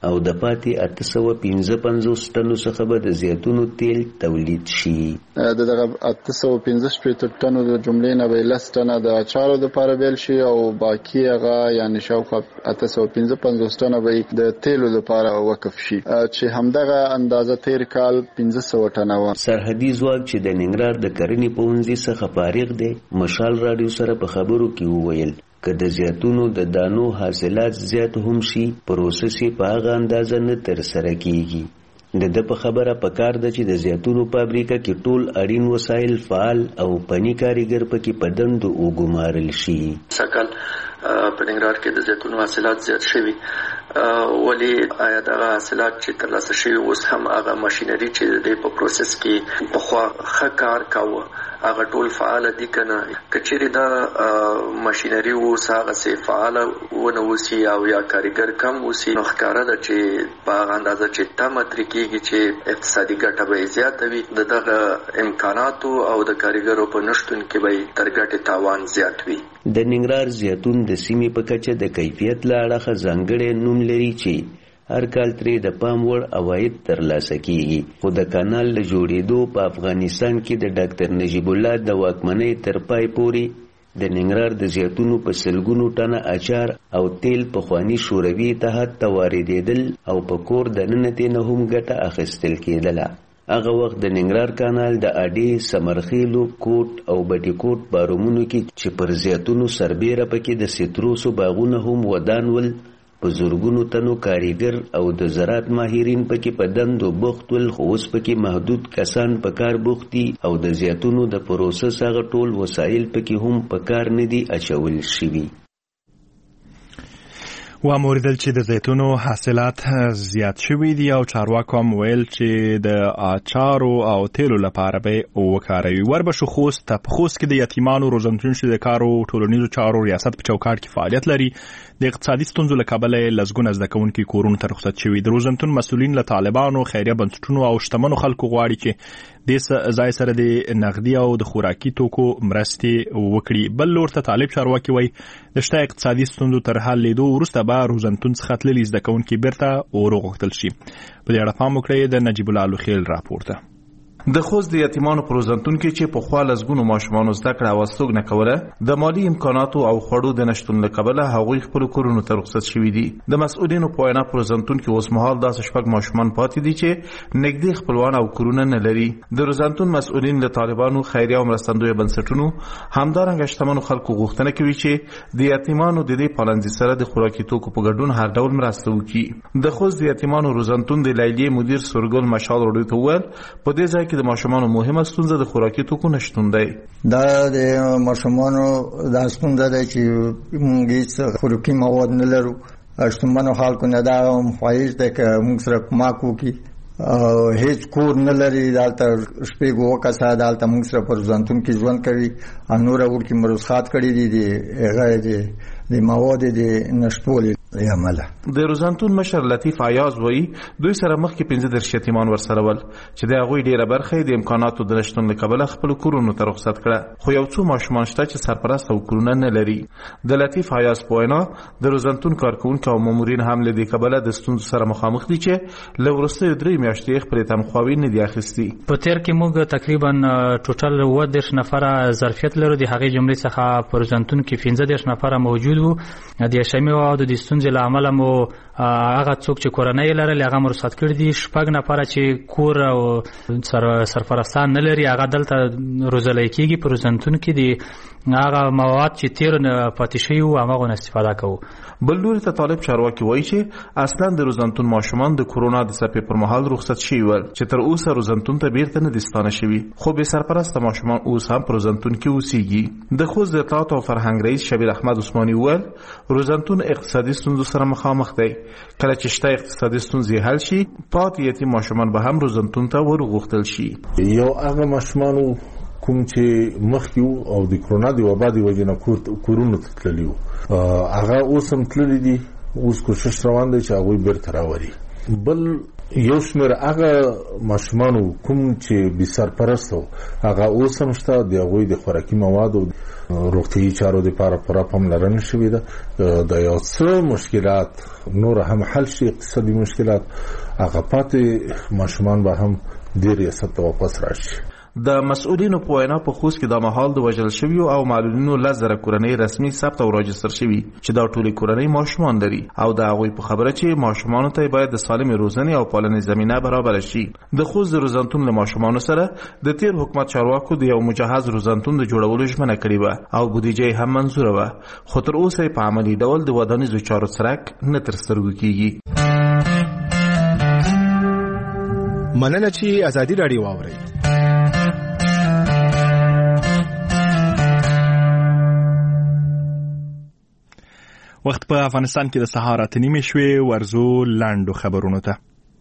او د پاتې 855 ټنو څخه به د زیتونو تیل تولید شي. دغه 855 ټنو د جملې نه به 10 ټنه د اچارو لپاره بیل شي او باقي هغه یعنی شاوخوا 855 ټنه به د تیلو لپاره وقف شي چې همدغه اندازه تیر کال 1500 ټنه و. سرحدي ځواک چې د ننګرهار د کرنې پوهنځي څخه فارغ دی مشال رادیو سره په خبرو کې وویل که د زیتونو د دانو حاصلات زیات هم شي پروسس یې په هغه اندازه نه ترسره کیږي. د په خبره پکار ده چې د زیتونو فابریکه کې ټول اړین وسایل فعال او پنی کاریګر پکې په دندو وګمارل شي. سکل په ننګرهار کې د زیتونو حاصلات زیات شوي ولی آیا دغه حاصلات چې ترلاسه شوي اوس هم هغه ماشینری چې د په پروسس کې پخوا ښه کار کاوه هغه ټول فعال دي کنه کچېرې دا ماشینری اوس هغه سي فعال ونه وسی او یا کاریګر کم وسی نو ښکاره ده چې په هغه اندازه چې تمه ترې کېږي چې اقتصادي ګټه به زیاته وي دغه امکاناتو او د کاریګرو په نشتون کې به تر ګټې تاوان زیات وي. د ننګرهار زیتون د سیمې په کچه د کیفیت له اړخه ځانګړی نوم لري چې هر کال ترې د پام وړ عواید ترلاسه کیږي خو د کانال له جوړېدو په افغانستان کې د ډاکټر نجیب الله د واکمنۍ تر پای پورې د ننګرهار د زیتونو په سلګونو ټنه اچار او تیل پخواني شوروي اتحاد ته واردېدل او په کور دننه ترې نه هم ګټه اخیستل کېدله. هغه وخت د ننګرهار کانال د اډې سمرخیلو کوټ او بټي کوټ بارومونو کې چې پر زیتونو سربیره پکې د سیتروسو باغونه هم ودان ول په زورګونو تنو کاریګر او د زراعت ماهرین پکې په دندو بوخت ول خو اوس پکې محدود کسان په کار بوختي او د زیتونو د پروسس هغه ټول وسایل پکې هم په کار نه دي اچول شوي. و موریدل چې د زیتونو حاصلات زیات شوي دي او چارواکو هم ویل چې د اچارو او تیلو لپاره به وکاروي. وربشو خوست په خوست کې د یتیمانو روزنتون شو د کارو ټولنیزو چارو ریاست په چوکاټ کې فعالیت لري. د اقتصادي ستونزو له کبله لزګونه زده کوونکي کورونو ته رخصت شوي. د روزنتون مسؤلین له طالبانو خیریه بنسټونو او شتمنو خلکو غواړي چې د ځای سره د نقدي او د خوراکي توکو مرستې وکړي. بل لور ته طالب چارواکي وایي د شته اقتصادي ستونزو تر حل لیدو وروسته به روزنتون څخه تللي زده کوونکي بیرته وروغوښتل شي. په دې اړه پام وکړئ د نجیب الله لوخیل راپورته. د خوست د یتیمانو په روزنتون کې چې په خوا لزګونو ماشومان زده کړه او استوګ نه کوله د مالی امکاناتو او خړو د نشټون له کبله هغوی خپل کورونو ته رخصت شوي دي. د مسؤلینو په وینا په روزنتون کې اوس مهال داسې شپږ ماشومان پاتې دي چې نږدې خپلوان او کورونه نه لري. د روزنتون مسؤلین له طالبانو خیریه او مرستندوی بنسټونو همدارنګه شتمنو خلکو غوښتنه کوي چې د یتیمانو د دې پالنځي سره د خوراکي توکو په ګډون هر ډول مرسته وکړي. د خوست د یتیمانو روزنتون د لیلیې مدیر سورګل مشال وروي ته وویل په دې ځای کې د ماشومانو مهمه ستونزه د خوراکي توکو نشټون دی. دا د ماشومانو د ستونزه ده چې موږ هیڅ خوراکي مواد نه لرو. شتمنو خلکو نه دا خواهش ده چې موږ سره کمک وکړي. هیڅ کور نه لري دلته شپږ وکاسه دلته موږ سره پر ځانتون کې ژوند کوي. انور ورکی مرسخات کړی دي هغه د مواد د نشټولې عمله. د روزنتون مشر لطیف عیاض وایي دوی سره مخکې 15 یتیمان ورسره ول چې د هغوی ډیره برخه د امکاناتو د نشټون له کبله خپل کورونو ته رخصت کړه خو یو څو ماشومان شته چې سرپرست او کورونه نه لري. د لطیف عیاض په وینا د روزنتون کارکونکو او مامورین هم له دې کبله د ستونزو سره مخامخ دي چې له وروستیو 3 میاشتې خپل تنخواوي نه دي اخیستي. په تیر کې موږ تقریبا ټوټل 10 نفره ظرفیت لرو. د هغې جملې څخه په روزنتون کې 15 نفره موجود وو. د شمې او د ستونزې له امله مو هغه څوک چې کورنۍ لري هغه مو رخصت کړي دي. 6 نفره چې کور او سرپرستان نه لري هغه دلته روزلای کېږي. په روزنتون کې د هغه مواد چې تیر نه پاتې شوي وو هغه نه استفاده کوو. بل لوري ته طالب چارواکي وایي چې اصلا د روزنتون ماشومان د کورونا د څپې پر مهال رخصت شوي ول چې تر اوسه روزنتون ته بیرته نه دي ستانه شوي خو بې سرپرسته ماشومان اوس هم په روزنتون کې اوسېږي. د خوست د اطلاعات او فرهنګ رئیس شبیر احمد عثماني وویل روزنتون اقتصادي ستونزو سره مخامخ دی. کله چې شته اقتصادي ستونزې حل شي پاتې یتیم ماشومان به هم روزنتون ته ورغوښتل شي. یو هغه ماشومانو کوم چې مخکې او د کرونا د وبا د وجې نه کورونو ته تللي وو هغه اوس هم تللي دي. اوس کوشش روان دی چې هغوی بیرته راوري. بل یو شمېر هغه ماشومانو کوم چې بې سرپرسته وو هغه اوس هم شته. د هغوی د خوراکي موادو روغتي چارو لپاره پوره پاملرنه شوې ده. د یو څه مشکلات نور هم حل شي، اقتصادي مشکلات هغه پاتې ماشومان به هم د ریاست ته واپس راشي. د مسؤلینو په وینا په خوست کې د مهال د وژل شویو او معلولینو 10,000 کورنۍ رسمي ثبت او راجستر شوي چې دا ټولې کورنۍ ماشومان لري او د هغوی په خبره چې ماشومانو ته باید د سالمې روزنې او پالنې زمینه برابر شي. د خوست د روزنتون له ماشومانو سره د تیر حکومت چارواکو د یو مجهز روزنتون د جوړولو ژمنه کړې وه او بودیجه هم منظوره وه، خو تر اوسه په عملي ډول د ودانیزو چارو څرک نه تر سترګو کیږي. مننه چې ازادي راډیو واورئ. وخت په افغانستان کې د سهار 8:30 شوې. ورزو لاندو خبرونو ته.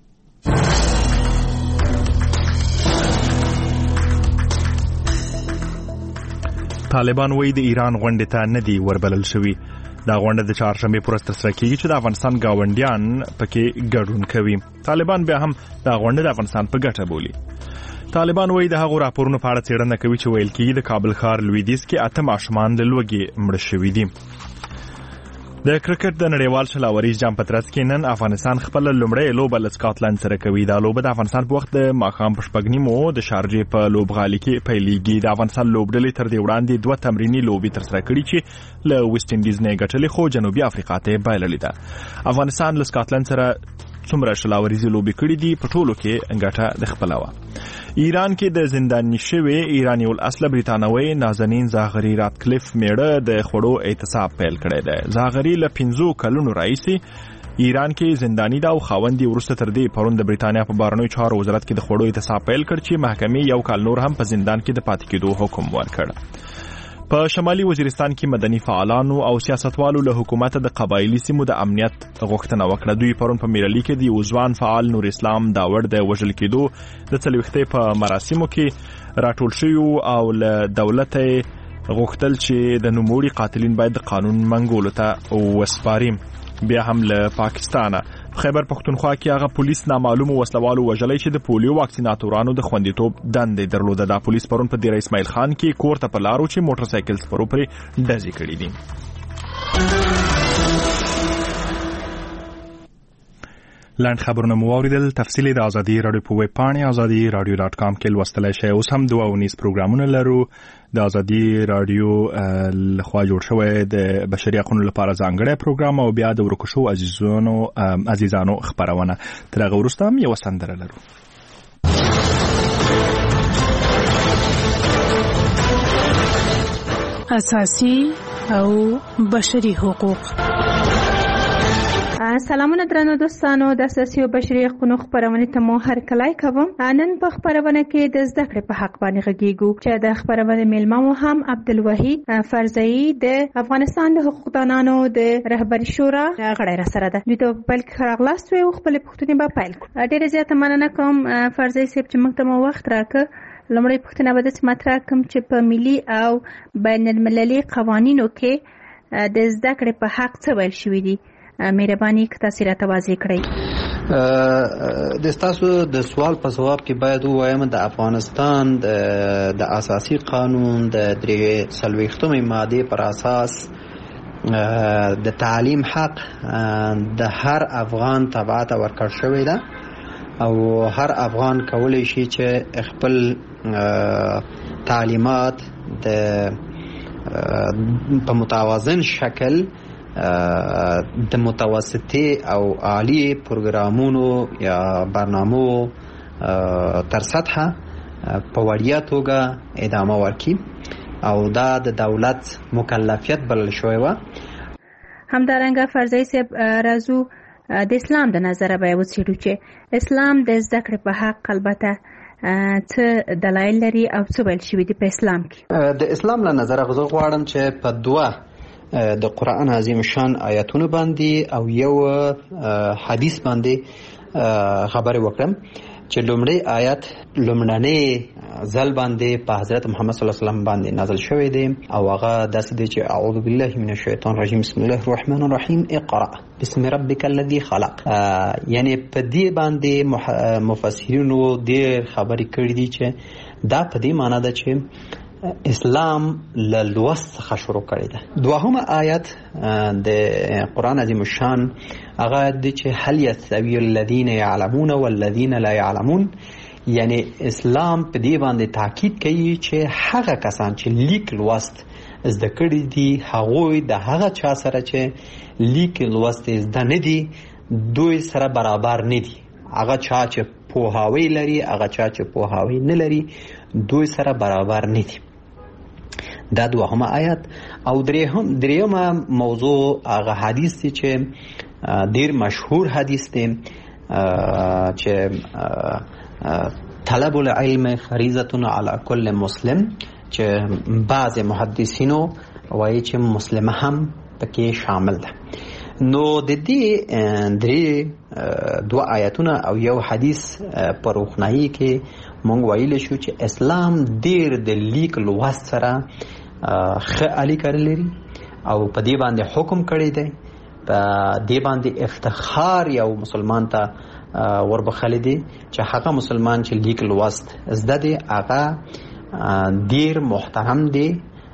طالبان وایي د ایران غونډې ته نه دی وربلل شوي. دا غونډه د چهارشنبې پر ورځ ترسره کیږي چې د افغانستان گاونډیان پکې ګډون کوي. طالبان بیا هم دا غونډه د افغانستان په ګټه بولي. طالبان وایي د هغو راپورونو په اړه څېړنه کوي چې ویل کېږي د کابل ښار لویدیځ کې 8 ماشومان د لوږې مړه شوي دي. د کرکټ د نړیوال شلاوري جام په ترڅ کې نن افغانستان خپل لومړی لوبه له سکاټلند سره کوي. دا لوبه د افغانستان په وخت د ماښام په 6:30 د شارجې په لوبغالي کې پیلېږي. د افغانستان لوبډلې تر دې وړاندې 2 تمرینی لوبې ترسره کړې چې له ویسټ انډیز نه ګټلې، خو جنوبي افریقا ته بایللې ده. افغانستان له سکاټلند سره څومره شلاوريزي لوبې کړې دي په ټولو کې ګټه د خپله وه. ایران کې د زنداني شوی ایرانی الاصل بریتانوي نازنین زاغری راتکلیف میړه د خوړو اعتصاب پیل کړی دی. زاغری له 15 کلونو راهیسې ایران کې زندانی دا او خاوندې ورسته تر دې پرون د بریتانیا په بهرنیو چارو وزارت کې د خوړو اعتصاب پیل کړ چې محکمې 1 کال نور هم په زندان کې د پاتې کېدو حکم ورکړ. په شمالي وزیرستان کې مدني فعالانو او سیاستوالو له حکومت د قبایلی سیمو د امنیت غوښتنه وکړه. دوی پرون په میرالي کې د ځوان فعال نور اسلام داوړ د وژل کېدو د 40 په مراسمو کې راټول شوي او له دولت غوښتل چې د نوموړي قاتلین باید د قانون منګولو ته وسپاري. بیا هم له پاکستانه خیبر پختونخوا کې هغه پولیس نامعلومو وسلوالو وژلای چې د پولیو واکسیناتورانو د خوندیتوب دندې درلوده. دا پولیس پرون په دیر اسماعیل خان کې کور ته په لارو چې موټر سایکل سپرو پرې ډزې کړې دي. لاند خبرونه مو اوریدل. تفصیلی د ازادي رادیو په ویب پاڼه azadi.radio.com کې لوستلای شئ. اوس هم 2 پروګرامونه لرو. د ازادي رادیو لخوا جوړ شوی د بشري حقوقو لپاره ځانګړی پروګرام او بیا د ورکشو عزیزانو خبرونه. تر هغه وروسته هم یو سندره لرو. اساسي او بشري حقوق. سلامونه درنو دوستانو، د اساسي او بشري حقوقو خبرونه ته مو هرکلی کوم. نن په خبرونه کې د زده کړې په حق باندې غږیږو چې د خبرونه میلمه مو هم عبدالوحید فرزئی د افغانستان د حقوقدانانو د رهبري شورا غړی را سره ده. دوی ته بل خراغلاست وي او خپل پوښتنې به پیل کړو. ډیره زیاته مننه کوم فرزئی صاحب چې موږ ته مو وخت راکړ. لومړی پوښتنه به د مطرح کوم چې په ملي او بین المللي قوانینو کې د زده کړې په حق څه ویل شوي دي؟ مهرباني که تاسو راته واضح کړئ. د تاسو د سوال په جواب کې باید ووایم د افغانستان د اساسي قانون د 43 ماده پر اساس د تعلیم حق د هر افغان تبعات ورکړ شوی ده او هر افغان کولی شي چې خپل تعلیمات په متوازن شکل د متوسطي او عالی پروګرامونو یا برنامو تر سطحه په وړیا توګه ادامه ورکړي او دا د دولت مکلفیت بلل شوی و. همدارنګه فرزئی صاحب راځو د اسلام د نظره به وڅېړو چې اسلام د زده کړې په حق البته څه دلایل لري او څه ویل شوي دي په اسلام کې. د اسلام له نظره غواړم چې په 2 د قرآن عظیم شان آیاتونو باندې او یو حدیث باندې خبرې وکړم چې لومړی آیت لومړنی ځل باندې په حضرت محمد صلی الله علیه وسلم باندې نازل شوی دی او هغه داسې دی چې اعوذ بالله من الشیطان الرجیم بسم الله الرحمن الرحیم اقرأ بسم ربک الذی خلق. یعنی په دې باندې مفسرینو ډېر خبرې کړې دي چې دا په دې معنی ده چې اسلام له لوست څخه شروع کړی ده. دوهمه آیت د قرآن عظیم الشان هغه د چې هل یستوی الذین یعلمون والذین لا یعلمون، یعنی اسلام په دې باندې تاکید کوي چې هغه کسان چې لیک لوست زده کړي دي هغوی د هغه چا سره چې لیک لوست زده نه دي دوی سره برابر نه دي. هغه چا چې پوهاوی لري هغه چا چې پوهاوی نه لري دوی سره برابر نه دي. دا دوهمه آیت. او دریمه موضوع هغه حدیث دی چې ډیر مشهور حدیث دی چې طلب العلم فریضة علی کل مسلم، چې بعض محدثینو وایي چې مسلم هم پکې شامل ده. نو د دې درې دوه آیتونه او یو حدیث په روښنايي کې مونږ ویل شو چې اسلام ډیر د لیک لوست سره ښه اړیکه لري او په دې باندې حکم کړی دی. په دې باندې افتخار یو مسلمان ته وربخلی دی چې هغه مسلمان چې لیک لوست زده دی هغه ډیر محترم دی،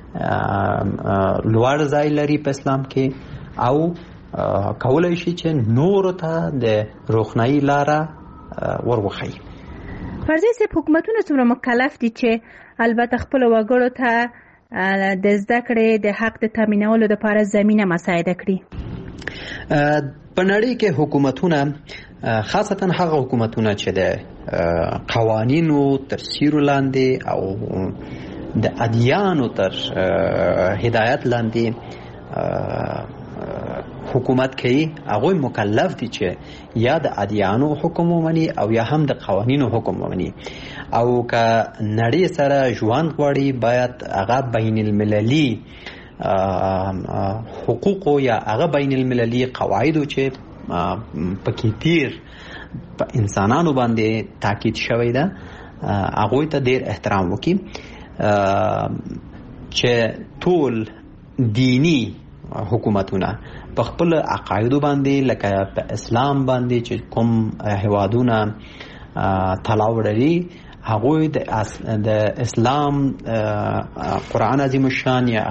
لوړ ځای لري په اسلام کې او کولای شي چې نور ته د روښنايي لاره وروخی. فرضي سي حکومتونه څومره مکلف دي چې البته خپل وګړو ته د زده کړې د حق د تامینولو لپاره زمينه مساعده کړي؟ په نړۍ کې حکومتونه خاصتا هغه حکومتونه چې د قوانینو تر سیوري لاندې او د ادیانو تر هدایت لاندې حکومت کوي هغه مکلف دي چې یا د ادیانو حکم ومني او یا هم د قوانینو حکم ومني. او که نړۍ سره ژوند غواړي باید هغه بین المللي حقوق یا هغه بین المللي قواعد چې پکې تیر په انسانانو باندې تاکید شوی ده هغه ته ډیر احترام وکړي، چې ټول دینی حکومتونه په خپل عقایدو باندې لکه په اسلام باندې چې کوم هوادونه تلاو لري هغه د اسلام قرآن عظیم الشان یا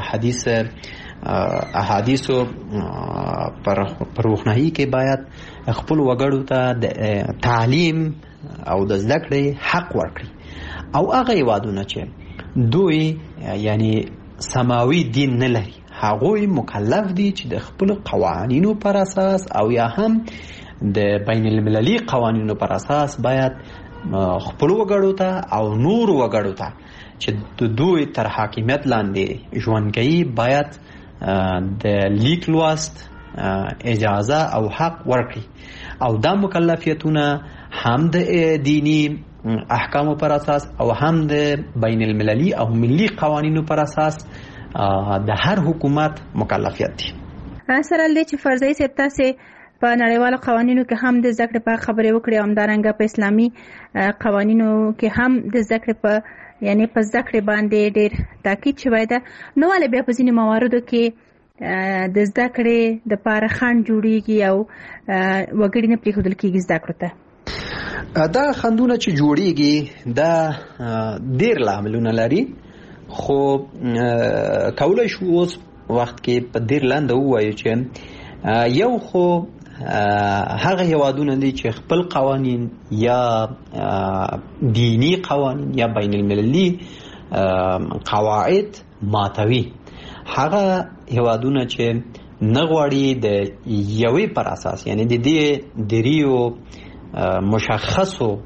احادیثو پر روښنايي کې باید خپل وګړو ته د تعلیم او د زده کړې حق ورکړي. او هغه هیوادونه چې دوی یعنی سماوي دین نه لري هغوی مکلف دي چې د خپل قوانینو پر اساس او یا هم د بین المللي قوانینو پر اساس باید خپل وګړو ته او نور وګړو ته چې دوی تر حاکمیت لاندې ژوند کوي باید د لیک لوست اجازه او حق ورکړي. او دا مکلفیتونه هم د دینی احکامو پر اساس او هم د بین المللي او ملي قوانینو پر اساس د هر حکومت مکلفیت دي. سره لې چې فرضي سپتا سي په نړیوالو قوانینو کې هم د ذکر په خبرې وکړې او همدارنګه په اسلامي قوانینو کې هم د ذکر په یعنی په ذکر باندې ډېر تاکید شوی ده. نو ولې بیا په ځینې مواردو کې د ذکر د لپاره خنډ جوړیږي او وګړي نه پریښودل کېږي ذکر ته؟ دا خندونه چې جوړیږي دا ډېر لاملونه لري، خو کولای شو اوس وخت کې په ډېر لاندې ووایو چې یو خو هغه هیوادونه دي چې خپل قوانین یا دینی قوانین یا بین المللي قواعد ماتوي. هغه هیوادونه چې نه غواړي د یوې پر اساس یعنی د دې دریو مشخصو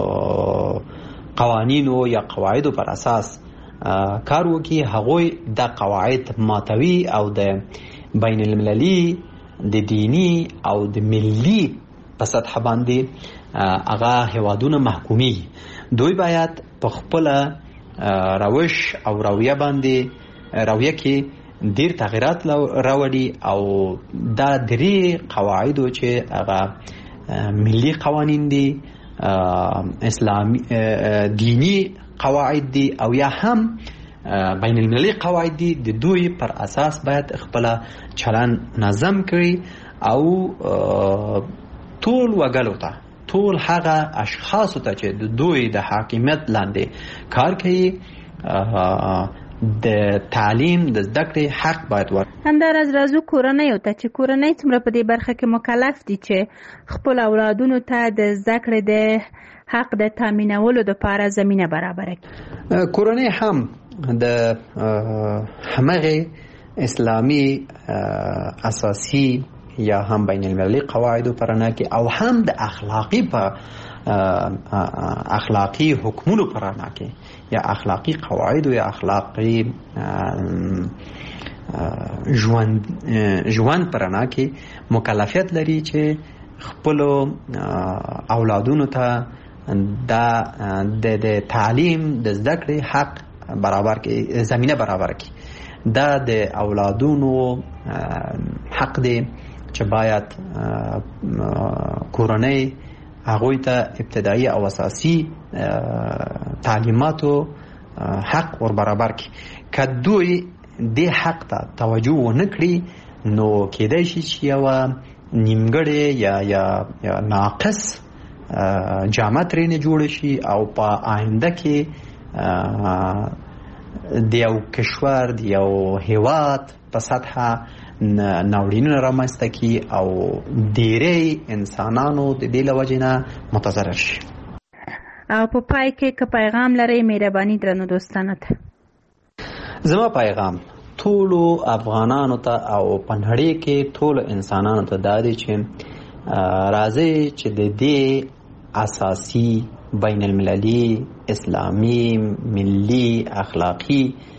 قوانینو یا قواعدو پر اساس کار وکړي هغوی د قواعد ماتوي او د بین المللي د دینی او د ملي په سطح باندې هغه هیوادونه محکومي. دوی باید په خپل روش او رویه باندې کې ډیر تغیرات راوړي او دا درې قواعدو چې هغه ملي قوانین دي، اسلامي دینی قواعد دي او یا هم بین المللي قواعد دي، د دوی پر اساس باید خپل چلن نظم کړي او ټول وګړو ته ټول هغه اشخاص ته چې د دوی د حاکمیت لاندې کار کوي د تعلیم د زده کړې حق باید همداراز راځو کورنیو ته چې کورنۍ څومره په دې برخه کې مکلف دي چې خپل اولادونو ته د زده کړې د حق د تامینولو لپاره زمینه برابره کړي. کورنۍ هم د همغه اسلامي اساسي یا هم بین المللي قواعدو پر نه کې او هم د اخلاقی حکمونو پر نه کې یا اخلاقی قواعد یا اخلاقی ژوند پر نه کې مکلفیت لري چې خپل اولادونو ته د تعلیم د زده کړې حق برابر کې زمینه برابر کې. دا د اولادونو حق دی چې باید کورنۍ هغوی ته ابتدایي او اساسي تعلیماتو حق ور برابر کړي. که دوی دې حق ته توجه ونه کړي نو کېدای شي چې یوه نیمګړې یا ناقص جامه ترېنې جوړه شي او په آینده کې د یو کشور د یو هیواد په سطحه ناورینونه رامنځته کړي او ډېری انسانانو د دې له وجې نه متضرر شي. او په پای کې که پیغام لرئ مهرباني درنو دوستانو ته. زما پیغام ټولو افغانانو ته او په نړۍ کې ټولو انسانانو ته دا دی چې راځئ چې د دې اساسي بین المللي اسلامي ملي اخلاقی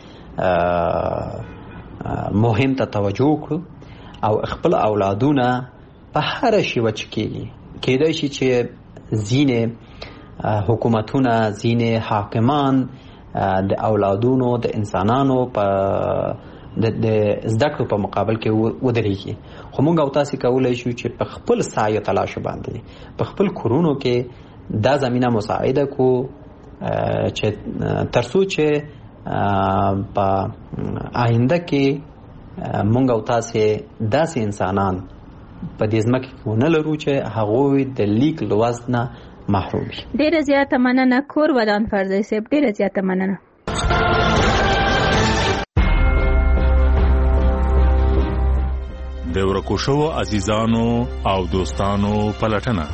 مهم ته توجه وکړو او خپل اولادونه په هر شیوه چې کېدای شي چې ځینې حکومتونه ځینې حاکمان د اولادونو د انسانانو په د زده کړو په مقابل کې ودرېږي، خو موږ او تاسې کولی شو چې په خپل سعی تلاش باندې په خپل کورونو کې دا زمینه مساعده کو چې ترڅو چې په آینده کې موږ او تاسې داسې انسانان په دې ځمکه کې ونه لرو چې هغوی د لیک لوست نه محروم وي. ډېره زیاته مننه کور ودان فرزي صاحب، ډېره زیاته مننه. د ورکو شوو عزیزانو او دوستانو پلټنه.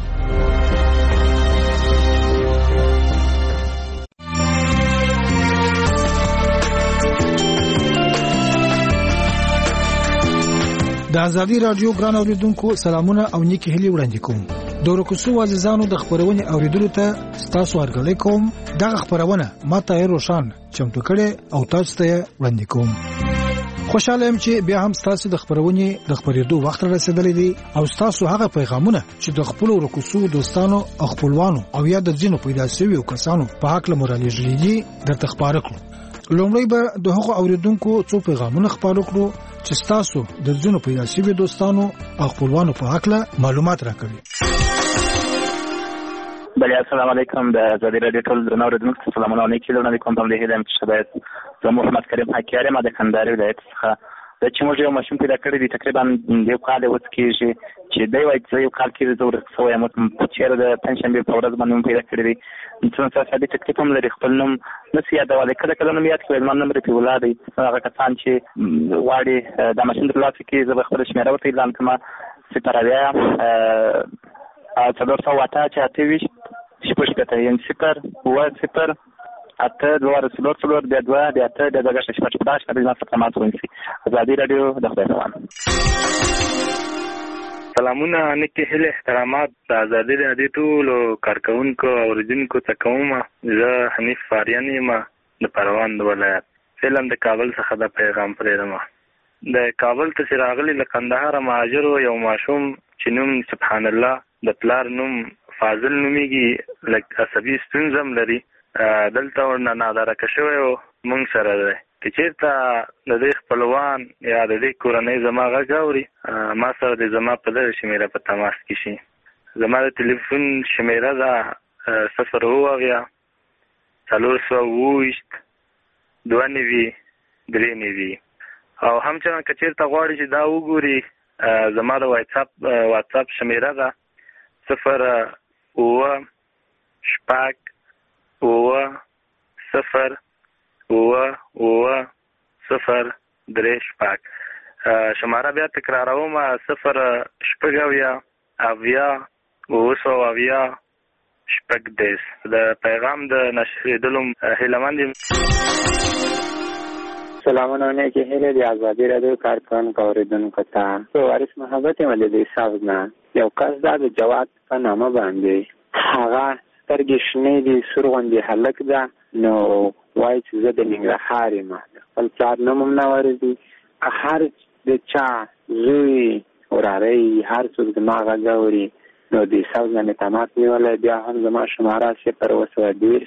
د ازادي رادیو ګران اوریدونکو سلامونه او نیکی هیلې وړاندې کوم. د ورکو شوو عزیزانو د خبرونې اوریدلو ته تاسو ورغلې کوم. دغه خبرونه ماته روشان چمتو کړي او تاسو ته وړاندې کوم. خوشاله يم چې بیا هم تاسو د خبرونې د خبرېدو وخت رسیدلی دی او تاسو هغه پیغامونه چې د خپل ورکوسو دوستانو او خپلوانو او یا د ځینو پیدا شویو کسانو په حق له مورالېږلي دي درته خبره کړو. لومړی به د هغو اوریدونکو څو پیغامونه خبرو کړو چې تاسو د ځینو پیدا شویو دوستانو او خپلوانو په حق له معلومات راکوي. بله السلام علیکم. د ازادي رادیو ټول درنو اوریدونکو سلامونه او نیکی درنه کوم. په دې هیله چې شباب زه محمد کریم حکیاری ما د کندهار ولایت څخه د چې موږ یو ماشوم پیدا کړی دی تقریبا یو کال اوس کېږي چې دی وایي چې یو کال کې زه ورسوی یم په چېرې د پنجشنبې په ورځ باندې مو پیدا کړی دی. څومره ثابت تکلیف هم لري، خپل نوم نسي یادولی، کله کله نوم یاد کوي، زما نوم رفیع الله دی. هغه کسان چې غواړي دا ماشین ترلاسه کړي زه به خپله شمېره ورته اعلان کړم: 080 428 یعنې 0 اته دوه څلور بیا دوه بیا اته بیا دوه شپږ شپږ زما څخه مات ونیسي. ازادي رادیو د خدای روان. سلامونه، نیکې هیلې احترامات د ازادي رادیو ټولو کارکوونکو او اوریدونکو ته کوم. زه حنیف فاریان یم د پروان د ولایت. فعلا د کابل څخه د پیغام پرېږدم. د کابل ته چې راغلي له کندهاره مهاجرو یو ماشوم چې نوم سبحان الله د پلار نوم فاضل نومیږي، لږ عصبي ستونزه هم لري. دلته ورنه نادرکه شوی و مونږ سره دی. که چېرته د دې خپلوان یا د دې کورنۍ زما غږ اوري ما سره د زما په دغه شمېره په تماس کې شي. زما د تلیفون شمېره ده 0 427 2 3 او همچنان که چېرته غواړي چې دا وګوري زما د واتساپ شمېره ده 0 7 0 0 شماره بیا تکراروم 0 شپږ دیس د پیغام د نشریدلو هیلهمند یم. سلامونه نیکی هیله د ازادي راډیو کارکونکو اوریدونکو ته. وارث محبت یم د دې ساز نه. یو کس دا د جواد په نامه باندې هغه سترګې شنې دي، سور غوندې هلک ده، نو وایي چې زه د ننګرهار یم، خپل پلار نوم هم نه ورځي. هر د چا زوی وراره هر څوک زما غږ اوري، نو د ساز نه مې تماس نیولی. بیا هم زما شماره 0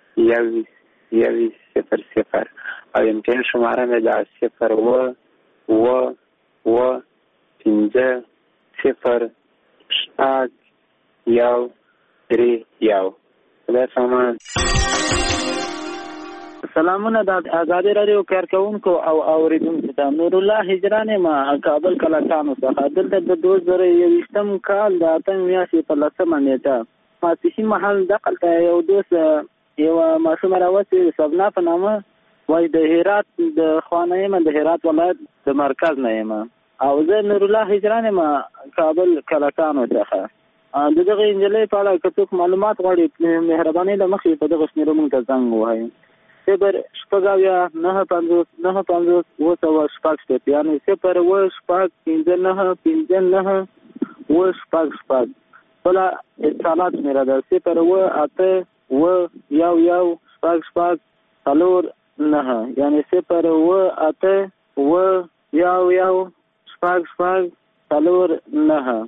0 او امتحان شماره مې دا 0 5 0 1 3 1. خدای سامان. سلامونه د ازادي راډیو کارکونکو او اوریدونکو ته. نور الله هجران ما کابل کلاکانو څخه. دلته د 2021 کال د 8 میاشتې په 10 نیټه ماسپښین مهال دقلته یو دوست یو ماشوم راوستي سبنا په نامه، وای د هرات د خوانه یم، د هرات ولایت د مرکز نه یم، او زه نور الله هجران ما کابل کلاکانو څخه. دغه انجلۍ په اړه که څوک معلومات غواړي مهرباني له مخې په دغه شمیرو موږ ته زنګ ووهئ. 0 9 5 9 5 و شپږ، یعنې 0 و شپږ 5 9 5 9 و شپږ. بله اتصالات شمیره ده 0 و 8 و 1 1 شپږ 4 9، یعنې 0 و 8 و 1 1 شپږ 4 9.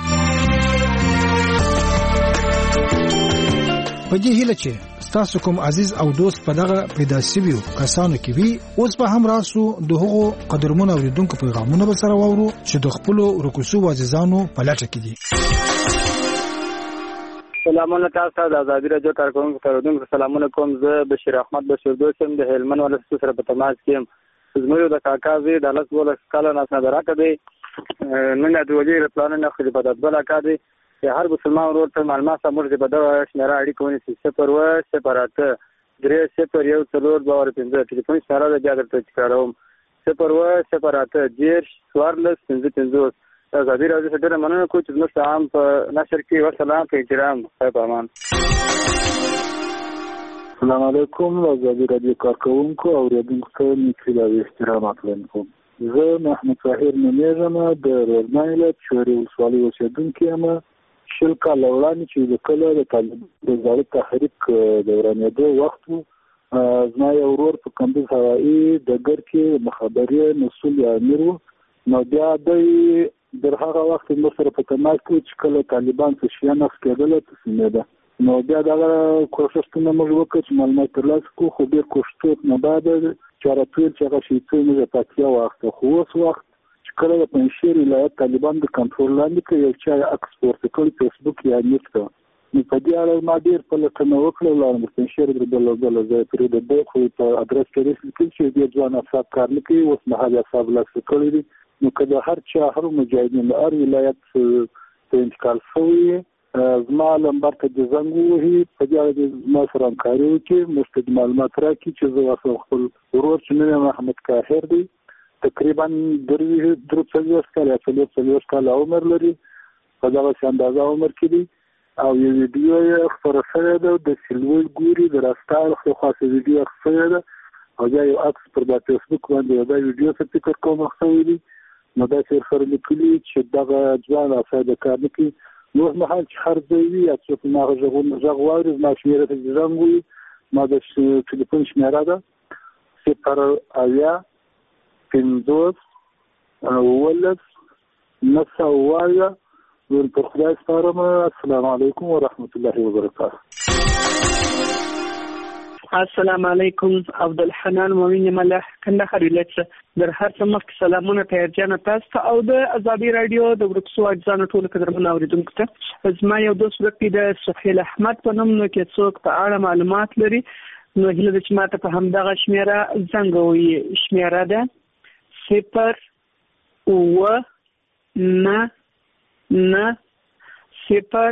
په دې هیله چې تاسو کوم عزیز او دوست په دغه پیدا شویو کسانو کې وي، اوس به هم راسو د هغو قدرمنو اوریدونکو پیغامونه به سره واورو چې د خپلو رکوسو عزیزانو په لټه کې دي. سلامونه تاسو ته د ازادي راډیو کارکونکو اوریدونکو سلامونه کوم. زه بشیر احمد بشیر دوست یم، د هلمند ولایت سره په تماس کې یم. زموږ د کاکا زوی د 12 کاله نه راکړه دی، نن د وزیر پلان نه خو په دبل کاږي. هر مسلمان ورور ته معلومات سمور چې په دغه شمیره اړیکه ونیسي 0 و 0 8 3 0 1 4 5 ټلیفون شمیره ده. بیا درته تکراروم 0 و 0 8 10 14 55. ازادي راډیو څخه ډېره مننه کوم چې زموږ عام په نشر کې وسلام په احترام صاحب امان. السلام علیکم. ازادي راډیو کارکونکو او اوریدونکو ته نیکی د احترامات لرم. زه محمد طاهر نومیږم، د روزنای ولایت شوري ولسوالۍ اوسېدونکی یم. 20 کاله وړاندې چې د کله د طالبانو د زاړه تحریک د ورانېدو وخت و، زما یو ورور په کندوز هوایي ډګر کې مخابرې مسؤل یا امیر و. نو بیا دوی در هغه وخت موږ سره په تماس کې چې کله طالبان څه شیان نقض کېدله تسلیمېده، نو بیا دغه کوښښونه موږ وکړ چې معلومات ترلاسه کړو، خو ډېر کوښښ نه بعد چاره‌تور چې هغه شي څه موږ پاتیا واخته. خو اوس وخت کله د پنځشیر ولایت طالبان د کنټرول لاندې کې یو چا اکسپورت کړی فیسبوک یا نیټ ته، نو په دې اړه ما ډېر پلټنه وکړه. لاندې د پنځشیر د بل ځای پرې د خو په ادرس کې لیکل چې ډېر ځوان افراد کار نه کوي، اوس مهال حساب لاس کړی دي. نو کله هر چا هر مجاهدین هر ولایت ته انتقال شوی زما لمبر ته د زنګ وهي، په دې اړه ما سره همکاري وکړي، مستند معلومات راکړي چې زه خپل ورور چې نوم محمد طاهر دی، تقریبا 43 کال یا 44 کال عمر لري، په دغه اندازه عمر کې دی. او یو ویډیو یې خپره شوې ده د سلوي ګوري د راستار خو خاصه ویډیو خپره ده، او یا یو عکس پر فیسبوک باندې دا ویډیو څه فکر کوم خپوي دي. نو دا څه سره لیکلي چې دغه ځوان افاده کار نه کوي. نو مهال چې هر ځای وي یا څوک ما غوړي ما شمیره ته ځنګوي، ما د ټلیفون شمیره ده 0 اویا 50 ولس نسوایا ور په خدای سپارم. السلام علیکم ورحمت الله وبرکاته. السلام علیکم. عبدالحنان مومن ملح کندهار ولایت در هر څه مخکې سلامونه طاهر جان تاسو ته او د ازادي رادیو د ورکسو اجزانو ټولو قدرمنو اوریدونکو ته. زما یو دوست ورکی د سهیل احمد په نوم نو کې څوک په اړه معلومات لري، نو هیله ده چې ماته په همدغه شمیره زنګ ووهي. شمیره ده 0 و 9 9 0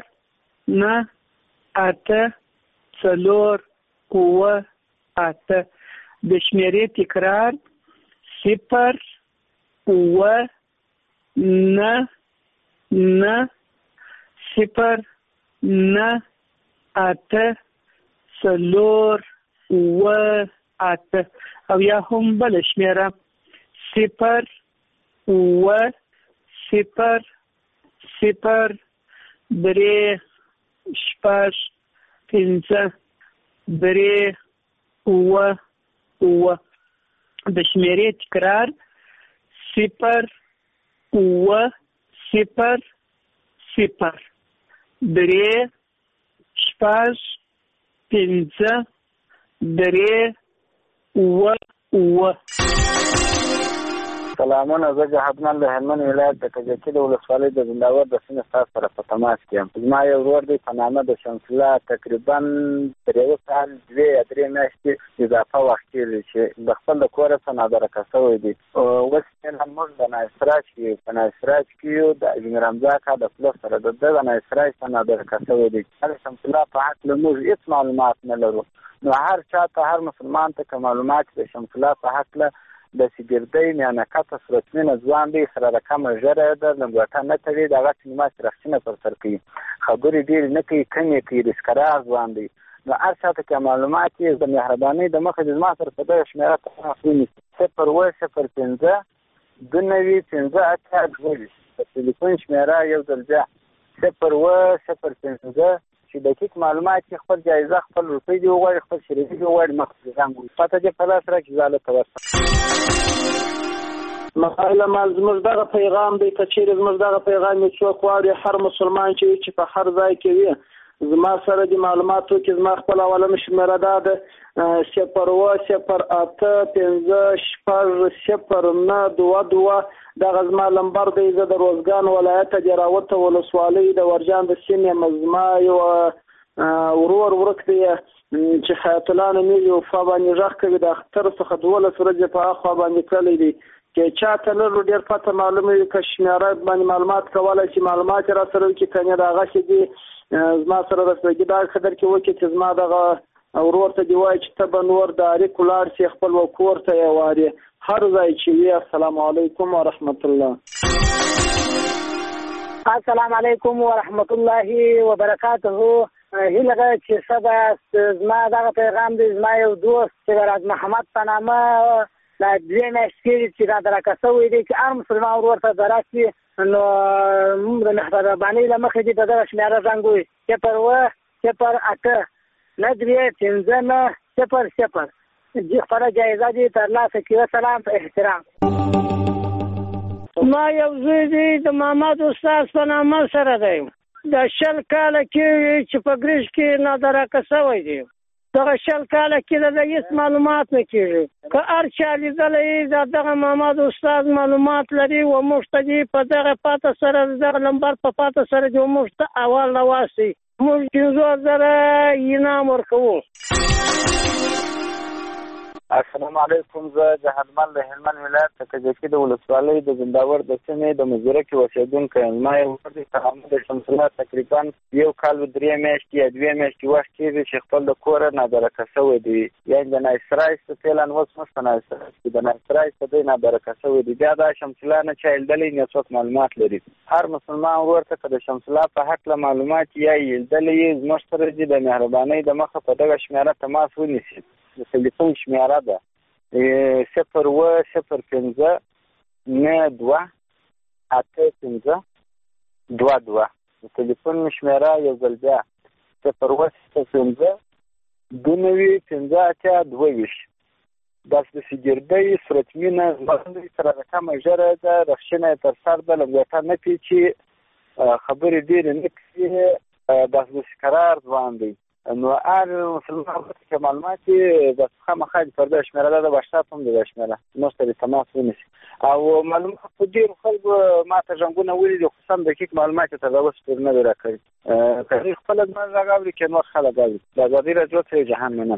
9 8 4 8. د شمیرې تکرار 0 9 9 0 9 8 4 8 او یا هم بل شمیره 0 9 0 0 3 شپږ 5 3 9 9 د شمیرې تکرار 0 9 0 0 3 شپږ 5 3 9 9 سلامونه. زه جهادمن له هلمند ولایت د کجکي د ولسوالۍ د زنداور د سیمې ستاسو سره په تماس کې یم. زما یو ورور دی په نامه د شمس الله تقریبا تر یو کال 2 یا 3 میاشتې اضافه وخت تېر چې د خپل د کوره څخه نادرکه شوی دی. اوس موږ د نایسراج کې یو د اجمیر حمزه کا د پلس سره د نایسراج څخه نادرکه شوی دی. شمس الله په حق له موږ هیڅ معلومات نه لرو. نو هر چا ته هر مسلمان ته معلومات د شمس الله په حق له د سیګردۍ میانکته صورتمنه ځوان دی سره رقم ژره ده لنګوټه نه تړي دغه سینما رخصینه پر سر کوي خبرې ډېرې نه کوي کمې کوي رسکرار ځوان دی. نو هر چا ته که معلومات یې د مهربانۍ د مخه د زما سره په دغه شمېره تماس ونیسي 0 0 5 2 9 5 8 د تلیفون شمېره یو ځل بیا 0 0 5 چې دقیق معلومات یې خپل جایزه خپل روپۍ دی وغواړي خپل شریکي دی وغواړي مخکې زنګ وي پته دې په لاس راکړي زه هلته ورسم. مسایله مال زموږ دغه پیغام دی که چیرې زموږ دغه پیغام یې څوک واوري هر مسلمان چې په هر ځای کې وي زما سره د معلوماتو کې زما خپل اولنه شمېره دا ده 0 0 8 5 0 9 2 2 دغه زما لمبر دی. زه د روزګان ولایت د راوته ولسوالۍ د ورجان د سیمې مزما یو ورور ورک دی چې حیات الله نومې یو وفا باندې غږ کوي د اختر څخه 12 ورځې په اخوا باندې کړی دی چې چاته لرو ډېر پته معلومه وي که شمېره باندې معلومات کولی چې معلومات را سره وکړي که نه د هغه چې دي زما سره رسېږي دا قدر کې وکړي چې زما دغه ورور ته دې وایي چې ته به نور د اړیکو لاړ شي خپل کور ته یې وارې هر ځای چې وي. السلام علیکم ورحمت الله. السلام علیکم ورحمت الله وبرکاته. هیله چې سبا زما دغه پیغام دی زما یو دوست چې راز محمد په نامه د 2 میاشتې چې نادرکه شوی دی چې هر مسلمان ورور ته دراشي نو موږ د مهربانۍ له مخې دې په دغه شمېره زنګ ووهي 0 8 9 5 0 0 دې خپله جایزه دې ترلاسه کړي. وسلام په احترام. ما یو زوی دی د محمد استاد په نامه سره دی د 20 کاله کې چې په ګریش کې نادرکه شوی دی دغه 20 کاله کې د هیڅ معلومات نه کېږي که هر چا لیدلی دغه محمد استاد معلومات لري و موږ ته دې په دغه پاته سره دغه لمبر په پاته سره دې موږ ته اول راواسي موږ 15,000 انعام ورکوو. السلام علیکم. زه جهادمن له هلمند ولایت د کجکي د ولسوالۍ د زنداور د سیمې د مزدوره کې اوسېدونکی یم. زما یو ورور دی په نامه د شمس الله تقریبا یو کال 3 میاشتې یا 2 میاشتې وخت کېږي چې خپل د کوره نادرکه شوی دی یعنې د نایسراج څه فعلا اوس موږ په نایسراج کې د نایسراج څه دی نادرکه شوی دی. بیا دا شمس الله نه چا لیدلی نه څوک معلومات لري. هر مسلمان ورور ته که د شمس الله په هکله معلومات یا یې لیدلی یې زموږ سره دې د مهربانۍ د مخه په دغه شمېره تماس ونیسي. د تلیفون شمېره ده 0 0 5 9 2 8 5 2 2 د تلیفون شمېره یو ځل بیا 0 0 5 2 9 5 8 2 داس د سیګردۍ صورتمینه ځوان سره رقم ژره ده رخصینه تر سر ده لنګوټه نه پیچي خبرې ډېرې نه کوي داس د قرار ځوان دی. نو هر مسلمان چې معلومات یې د خامخا پر دغه شمېره ده د وټساپ هم دغه شمېره موږ سره تماس ونیسي او معلومات په ډېرو خلکو ما ته زنګونه ولیدي خصوصا دقیق معلومات یې تر اوسه پورې نه دي راکړي که هغوی خپله زما غږ اوري که نور خلک اوري د ازادي راډیو څخه جهان منم.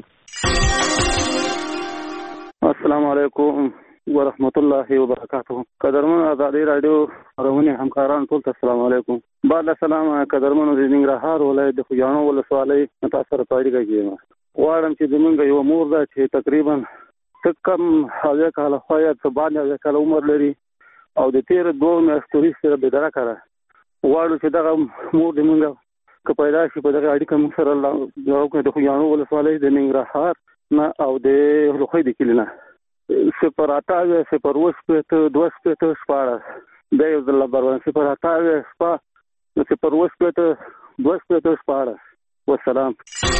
السلام علیکم ورحمت الله وبرکاته. قدرمن ازادي راډیو خبرونه همکاران ټول ته السلام علیکم. بعد السلام قدرمن د ننګرهار ولایت د خوجانو ولسوالۍ تاسو سره اړیکه کوي. واړم چې زمونږ یو مور ده چې تقریبا کم هغه کال خو یا څه باندې کال عمر لري او د تیر 2 میاشتو وروسته به درا کړه واړو چې دغه مور د مونږ که پیدا شي په دغه اړیکه موږ سره الله د خویانو ولسوالۍ د ننګرهار نه او د لوخۍ د کلینا 088 028 2 شپاړس د یو ځل باندې 088 028 2 شپاړس والسلام.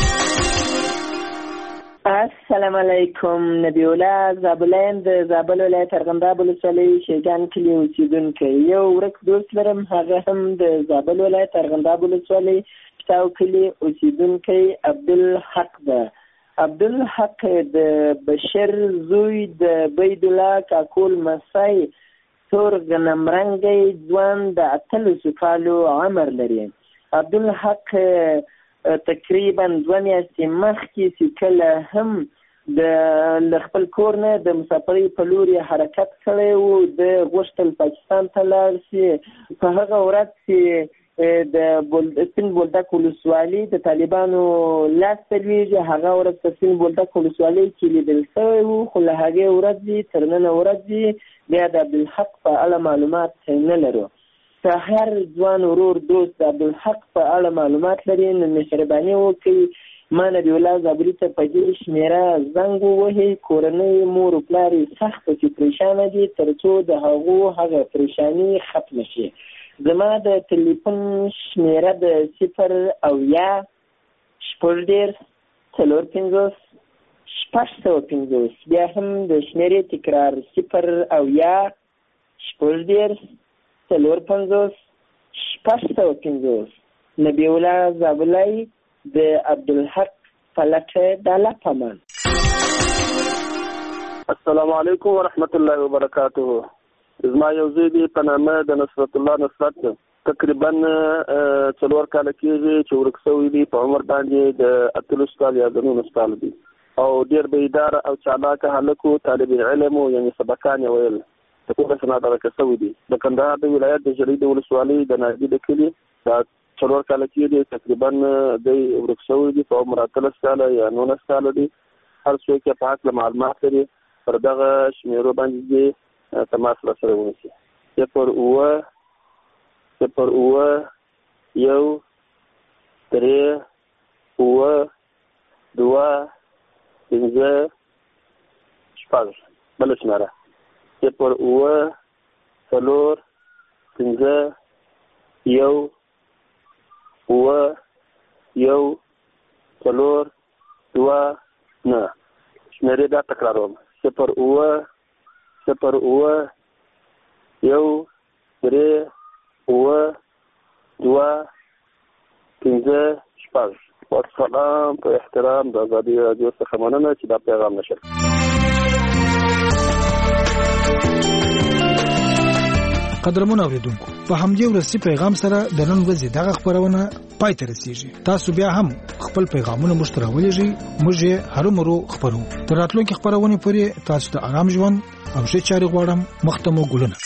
السلام علیکم. نبی الله زابلین د زابل ولایت ارغنداب ولسوالۍ شیګان کلی اوسیدونکی یو ورک دوست لرم هغه هم د زابل ولایت ارغنداب ولسوالۍ تاو کلی اوسیدونکی عبدالحق ده. عبدالحق د بشر زوی د بید الله کاکول مسای تور غنمرنګي ځوان د 18 کالو عمر لري. عبدالحق تقریبا 2 میاشتې مخکې چې کله هم د خپل کور نه د مسافرۍ په لور حرکت کړی و د غوښتل پاکستان ته لاړ شي. په هغه ورځ چې د سپین بولدک ولسوالۍ د طالبانو لاس ته لویږي هغه ورځ په سپین بولدک ولسوالۍ کې لیدل شوی و خو له هغې ورځې تر ننه ورځې بیا د عبدالحق په اړه معلومات نه لرو. که هر ځوان ورور دوست د عبدالحق په اړه معلومات لري نو مهرباني وکړئ ما نبی الله زابلي ته په دې شمیره زنګ ووهئ. کورنۍ مور و پلار یې سخت چې پریشانه دي تر څو د هغو هغه پریشاني ختمه شي. زما د تلیفون شمیره د 0 شپږ 450 650 بیا هم د شمیرې تکرار 0 شپږ 450 650 نبی الله زابلای د عبدالحق فلکه د لپمان. السلام علیکم ورحمت الله وبرکاته. زما یو زوی دی په نامه د نصرت الله نصرت تقریبا 4 کال کېږي چې ورک شوی دی. په عمر باندې د 18 کال یا 19 کال دی او ډېر بیدار او چالاک هلک طالب علم یعنی سبقان ویل د کومه سنا درکه شوی دی. د کندهار د ولایت د جرید ولسوالۍ د ناجی د کلی دا 4 کال کېږي تقریبا د ورک شوی دی په عمر 13 کال یا 19 کال دی. هر څوک په حق معلومات لري پر دغه شمیرو باندې تماس سره ونیسي. 0 یو 3 2 5 شپږ بل شمیره 0 4 5 یو 1 4 2 نه شمیرې دا تکراروم 0 یو 3 2 5 شپږ. والسلام. په احترام د ازادي رادیو څخه مننه چې دا پیغام نشر. قدرمن اوریدونکو په همدې ورسې پیغام سره د نن ورځې دغه خبرونه پای ته رسیږي. تاسو بیا هم خپل پیغامونه مشترک ولېږئ موږ یې هرومرو خبرو. تر راتلونکي خبرونه پورې تاسو ته آرام ژوند او ښه چارې غواړم. مختمو ګلونه.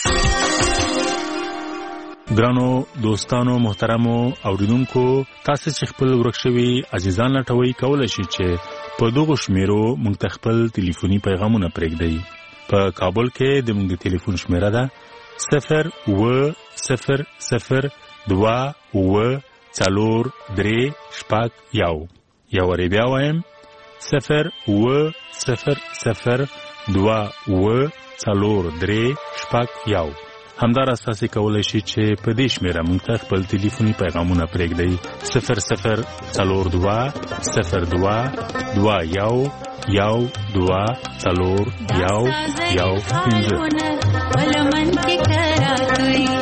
ګرانو دوستانو محترمو اوریدونکو تاسو چې خپل ورکشوي عزیزان لټوي کولای شئ چې په دغه شمیرو موږ ته خپل ټلیفوني پیغامونه پرېږدئ. په کابل کې د موږ ټلیفون شمیره ده 0 0 0 2 4 3 شپږ یو ری بیا وایم 0 0 0 2 4 3 شپږ یو. همدار اساسي کولای شي چې په دې شمیره موږ ته خپل ټلیفوني پیغامونه پرېږدئ 0 0 4 2 0 2 2 1 2 4 1 1 5.